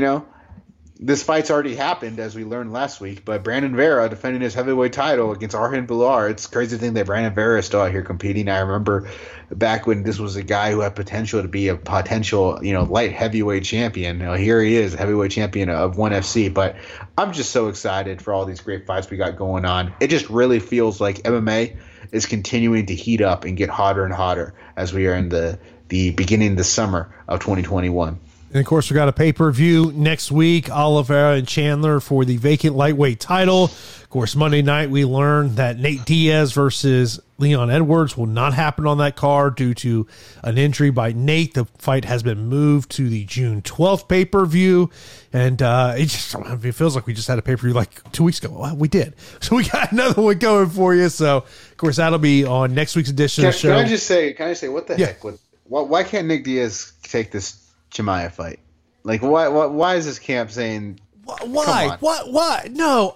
C: this fight's already happened, as we learned last week, but Brandon Vera defending his heavyweight title against Arjan Bilar. It's crazy to think that Brandon Vera is still out here competing. I remember back when this was a guy who had potential to be a potential, light heavyweight champion. Here he is, heavyweight champion of ONE FC. But I'm just so excited for all these great fights we got going on. It just really feels like MMA is continuing to heat up and get hotter and hotter as we are in the beginning of the summer of 2021.
B: And, of course, we got a pay-per-view next week, Oliveira and Chandler for the vacant lightweight title. Of course, Monday night we learned that Nate Diaz versus Leon Edwards will not happen on that card due to an injury by Nate. The fight has been moved to the June 12th pay-per-view. And it feels like we just had a pay-per-view like 2 weeks ago. Well, we did. So we got another one going for you. So, of course, that'll be on next week's edition of the show.
C: Can I say, what the heck? Why can't Nick Diaz take this Chimaev fight? Like, why is this camp saying
B: why? Why? No,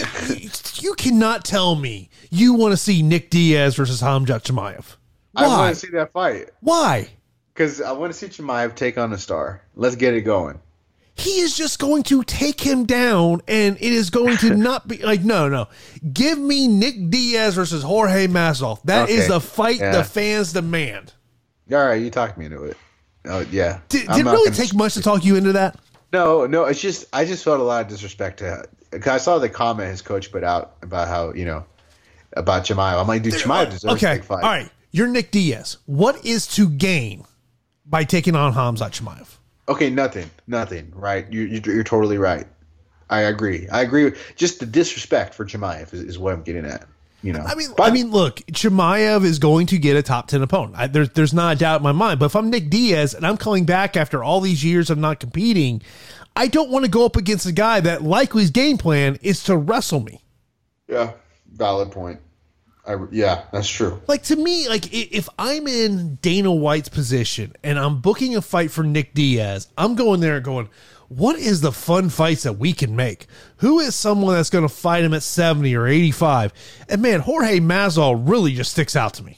B: you cannot tell me you want to see Nick Diaz versus Khamzat Chimaev. Why?
C: I want to see that fight.
B: Why?
C: Because I want to see Chimaev take on a star. Let's get it going.
B: He is just going to take him down, and it is going to not be like, no. Give me Nick Diaz versus Jorge Masvidal. That is the fight the fans demand.
C: All right, you talked me into it. Oh yeah.
B: Did it really take much to talk you into that?
C: No. It's just I just felt a lot of disrespect to. Cause I saw the comment his coach put out about how about Chimaev. I'm like, dude, Chimaev deserves a big fight.
B: All right, you're Nick Diaz. What is to gain by taking on Khamzat Chimaev? Okay,
C: nothing. Right? You're totally right. I agree. Just the disrespect for Chimaev is what I'm getting at.
B: I mean, look, Chimaev is going to get a top 10 opponent. There's not a doubt in my mind. But if I'm Nick Diaz and I'm coming back after all these years of not competing, I don't want to go up against a guy that likely his game plan is to wrestle me.
C: Yeah, valid point. Yeah, that's true.
B: Like, to me, like, if I'm in Dana White's position and I'm booking a fight for Nick Diaz, I'm going there and going, what is the fun fights that we can make? Who is someone that's going to fight him at 70 or 85? And man, Jorge Masvidal really just sticks out to me.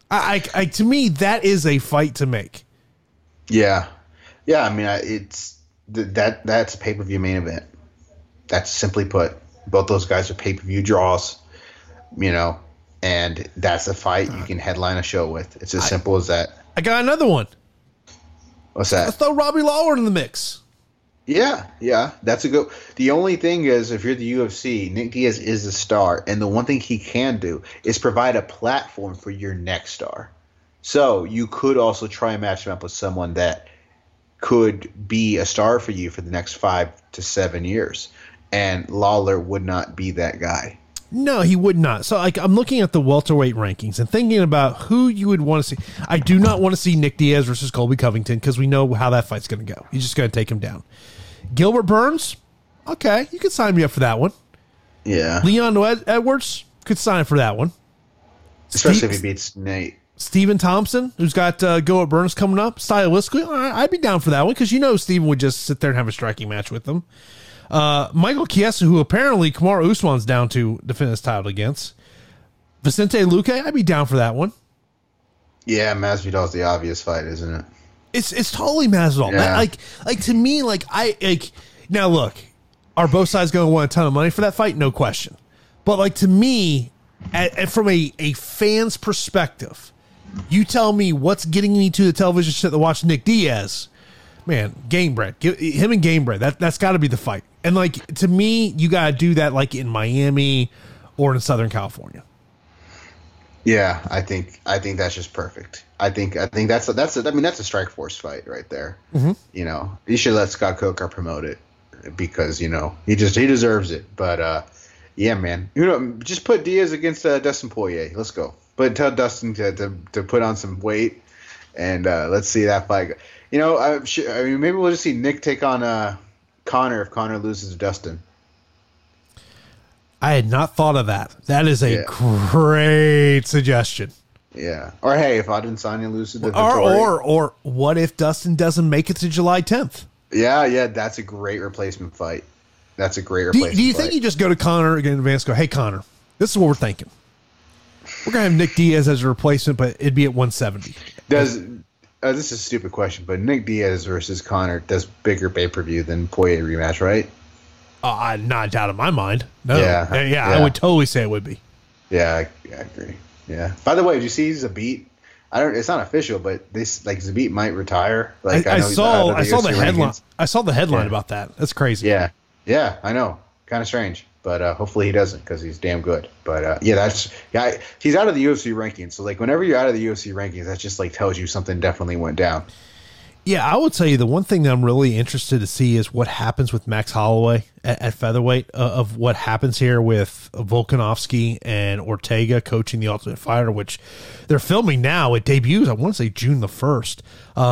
B: To me, that is a fight to make.
C: Yeah. I mean, that's a pay-per-view main event. That's simply put. Both those guys are pay-per-view draws, and that's a fight you can headline a show with. It's as simple as that.
B: I got another one.
C: What's that?
B: Let's throw Robbie Lawler in the mix.
C: Yeah, that's a good. The only thing is, if you're the UFC, Nick Diaz is a star, and the one thing he can do is provide a platform for your next star. So you could also try and match him up with someone that could be a star for you for the next 5 to 7 years, and Lawler would not be that guy.
B: No, he would not. So, I'm looking at the welterweight rankings and thinking about who you would want to see. I do not want to see Nick Diaz versus Colby Covington because we know how that fight's going to go. He's just going to take him down. Gilbert Burns, okay, you could sign me up for that one.
C: Yeah.
B: Leon Edwards, could sign for that one.
C: Especially if he beats Nate.
B: Stephen Thompson, who's got Gilbert Burns coming up. Stylistically, I'd be down for that one because Stephen would just sit there and have a striking match with them. Michael Chiesa, who apparently Kamaru Usman's down to defend his title against. Vicente Luque, I'd be down for that one.
C: Yeah, Masvidal's the obvious fight, isn't it?
B: It's totally Masvidal.
C: Yeah.
B: Like to me, now look, are both sides going to want a ton of money for that fight? No question. But like to me, from a fan's perspective, you tell me what's getting me to the television set to watch Nick Diaz. Man, game bread. Him and game bread. That's got to be the fight. And like to me, you got to do that like in Miami or in Southern California.
C: Yeah, I think that's just perfect. I think that's a Strikeforce fight right there.
B: Mm-hmm.
C: You know, you should let Scott Coker promote it because you know he deserves it. But yeah, man, you know, just put Diaz against Dustin Poirier. Let's go. But tell Dustin to put on some weight and let's see that fight. You know, I mean, maybe we'll just see Nick take on Conor if Conor loses to Dustin.
B: I had not thought of that. That is a great suggestion.
C: Yeah. Or hey, if Adesanya loses to Vettori.
B: Or what if Dustin doesn't make it to July 10th?
C: Yeah, that's a great replacement fight. That's a great replacement.
B: Do you think you just go to Conor again in advance? Go, hey Conor, this is what we're thinking. We're gonna have Nick Diaz as a replacement, but it'd be at 170.
C: This is a stupid question, but Nick Diaz versus Conor does bigger pay-per-view than Poirier rematch, right?
B: Not a doubt in my mind. No.
C: Yeah.
B: I would totally say it would be.
C: Yeah, I agree. Yeah. By the way, did you see Zabit? It's not official, but this like Zabit might retire. Like
B: I saw the headline.
C: rankings.
B: I saw the headline about that. That's crazy.
C: Yeah, I know. Kind of strange, but hopefully he doesn't because he's damn good. But he's out of the UFC rankings. So like whenever you're out of the UFC rankings, that just like tells you something definitely went down.
B: Yeah, I will tell you the one thing that I'm really interested to see is what happens with Max Holloway at featherweight, of what happens here with Volkanovski and Ortega coaching the Ultimate Fighter, which they're filming now. It debuts, I want to say June the 1st.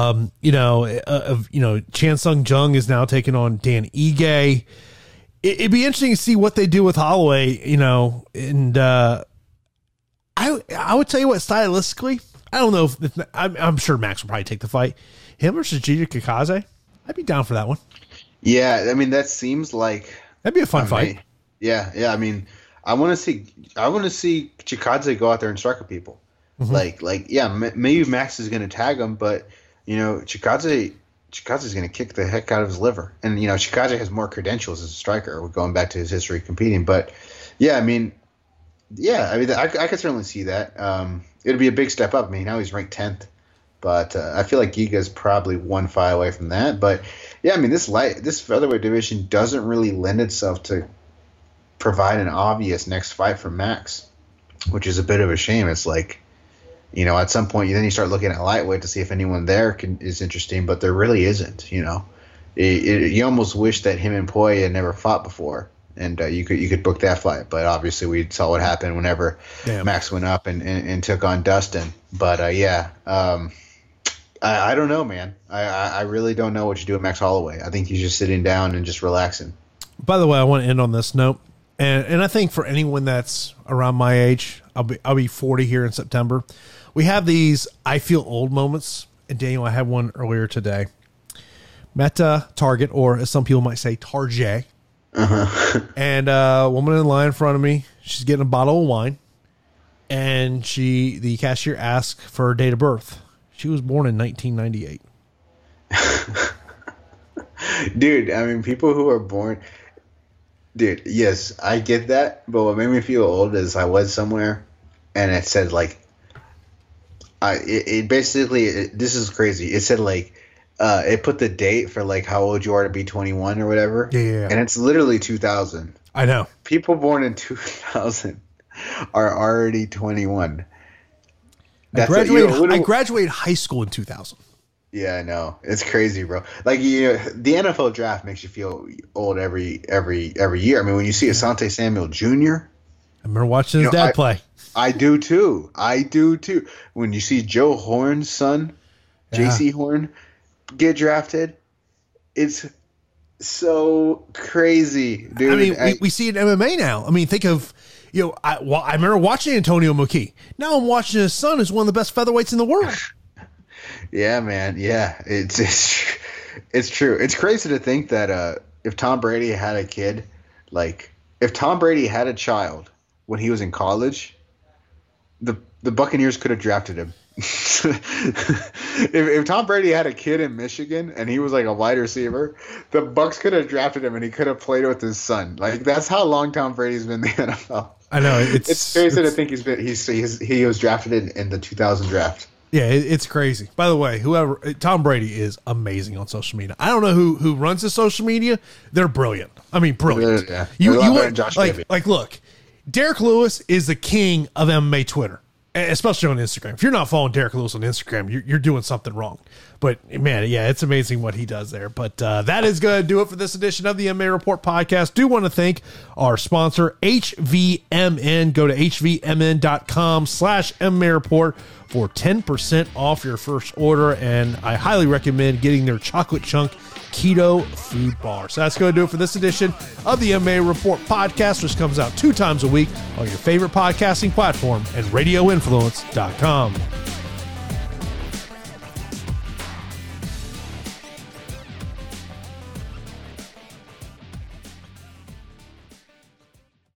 B: Chan Sung Jung is now taking on Dan Ige. It'd be interesting to see what they do with Holloway, and I would tell you what, stylistically, I don't know if I'm sure Max will probably take the fight. Him versus Gigi Kakaze, I'd be down for that one.
C: Yeah, I mean that seems like
B: that'd be a fun fight.
C: Yeah. I mean, I want to see Chikadze go out there and strike with people. Mm-hmm. Maybe Max is going to tag him, but Chikadze is going to kick the heck out of his liver, and Chikadze has more credentials as a striker. We're going back to his history competing, but I could certainly see that. It'll be a big step up. I mean, now he's ranked 10th. But I feel like Giga's probably one fight away from that. But yeah, I mean this featherweight division doesn't really lend itself to provide an obvious next fight for Max, which is a bit of a shame. It's like, at some point then you start looking at lightweight to see if anyone there is interesting, but there really isn't. You almost wish that him and Poirier had never fought before, and you could book that fight. But obviously we saw what happened whenever Max went up and took on Dustin. But I don't know, man. I really don't know what you do with Max Holloway. I think he's just sitting down and just relaxing.
B: By the way, I want to end on this note, and I think for anyone that's around my age, I'll be 40 here in September. We have these I feel old moments, and Daniel, I had one earlier today. Met Target, or as some people might say, Target, and a woman in line in front of me. She's getting a bottle of wine, and the cashier asked for her date of birth. She was born in 1998.
C: Dude, I mean, people who are born... Dude, yes, I get that. But what made me feel old is I was somewhere and it said, like... this is crazy. It said, like... it put the date for, like, how old you are to be 21 or whatever.
B: Yeah.
C: And it's literally 2000.
B: I know.
C: People born in 2000 are already 21.
B: I graduated high school in 2000.
C: Yeah, I know. It's crazy, bro. Like, the NFL draft makes you feel old every year. I mean, when you see Asante Samuel Jr.
B: I remember watching his dad play.
C: I do too. When you see Joe Horn's son, J.C. Horn, get drafted, it's so crazy, dude.
B: I mean, we see it in MMA now. I mean, think of... I remember watching Antonio McKee. Now I'm watching his son, who's one of the best featherweights in the world.
C: Yeah, man. Yeah, it's true. It's crazy to think that if Tom Brady had a kid, like if Tom Brady had a child when he was in college, the Buccaneers could have drafted him. if Tom Brady had a kid in Michigan and he was like a wide receiver, the Bucs could have drafted him and he could have played with his son. Like that's how long Tom Brady's been in the NFL.
B: I know
C: it's crazy to think he was drafted in the 2000 draft.
B: Yeah, it's crazy. By the way, Tom Brady is amazing on social media. I don't know who runs his social media. They're brilliant. I mean, brilliant.
C: Yeah.
B: You look, Derek Lewis is the king of MMA Twitter, especially on Instagram. If you're not following Derek Lewis on Instagram, you're doing something wrong. But man, yeah, it's amazing what he does there. But that is going to do it for this edition of the MMA Report podcast. Do want to thank our sponsor, HVMN. Go to hvmn.com/MMA Report for 10% off your first order. And I highly recommend getting their chocolate chunk keto food bar. So that's going to do it for this edition of the MMA Report podcast, which comes out 2 times a week on your favorite podcasting platform and radioinfluence.com.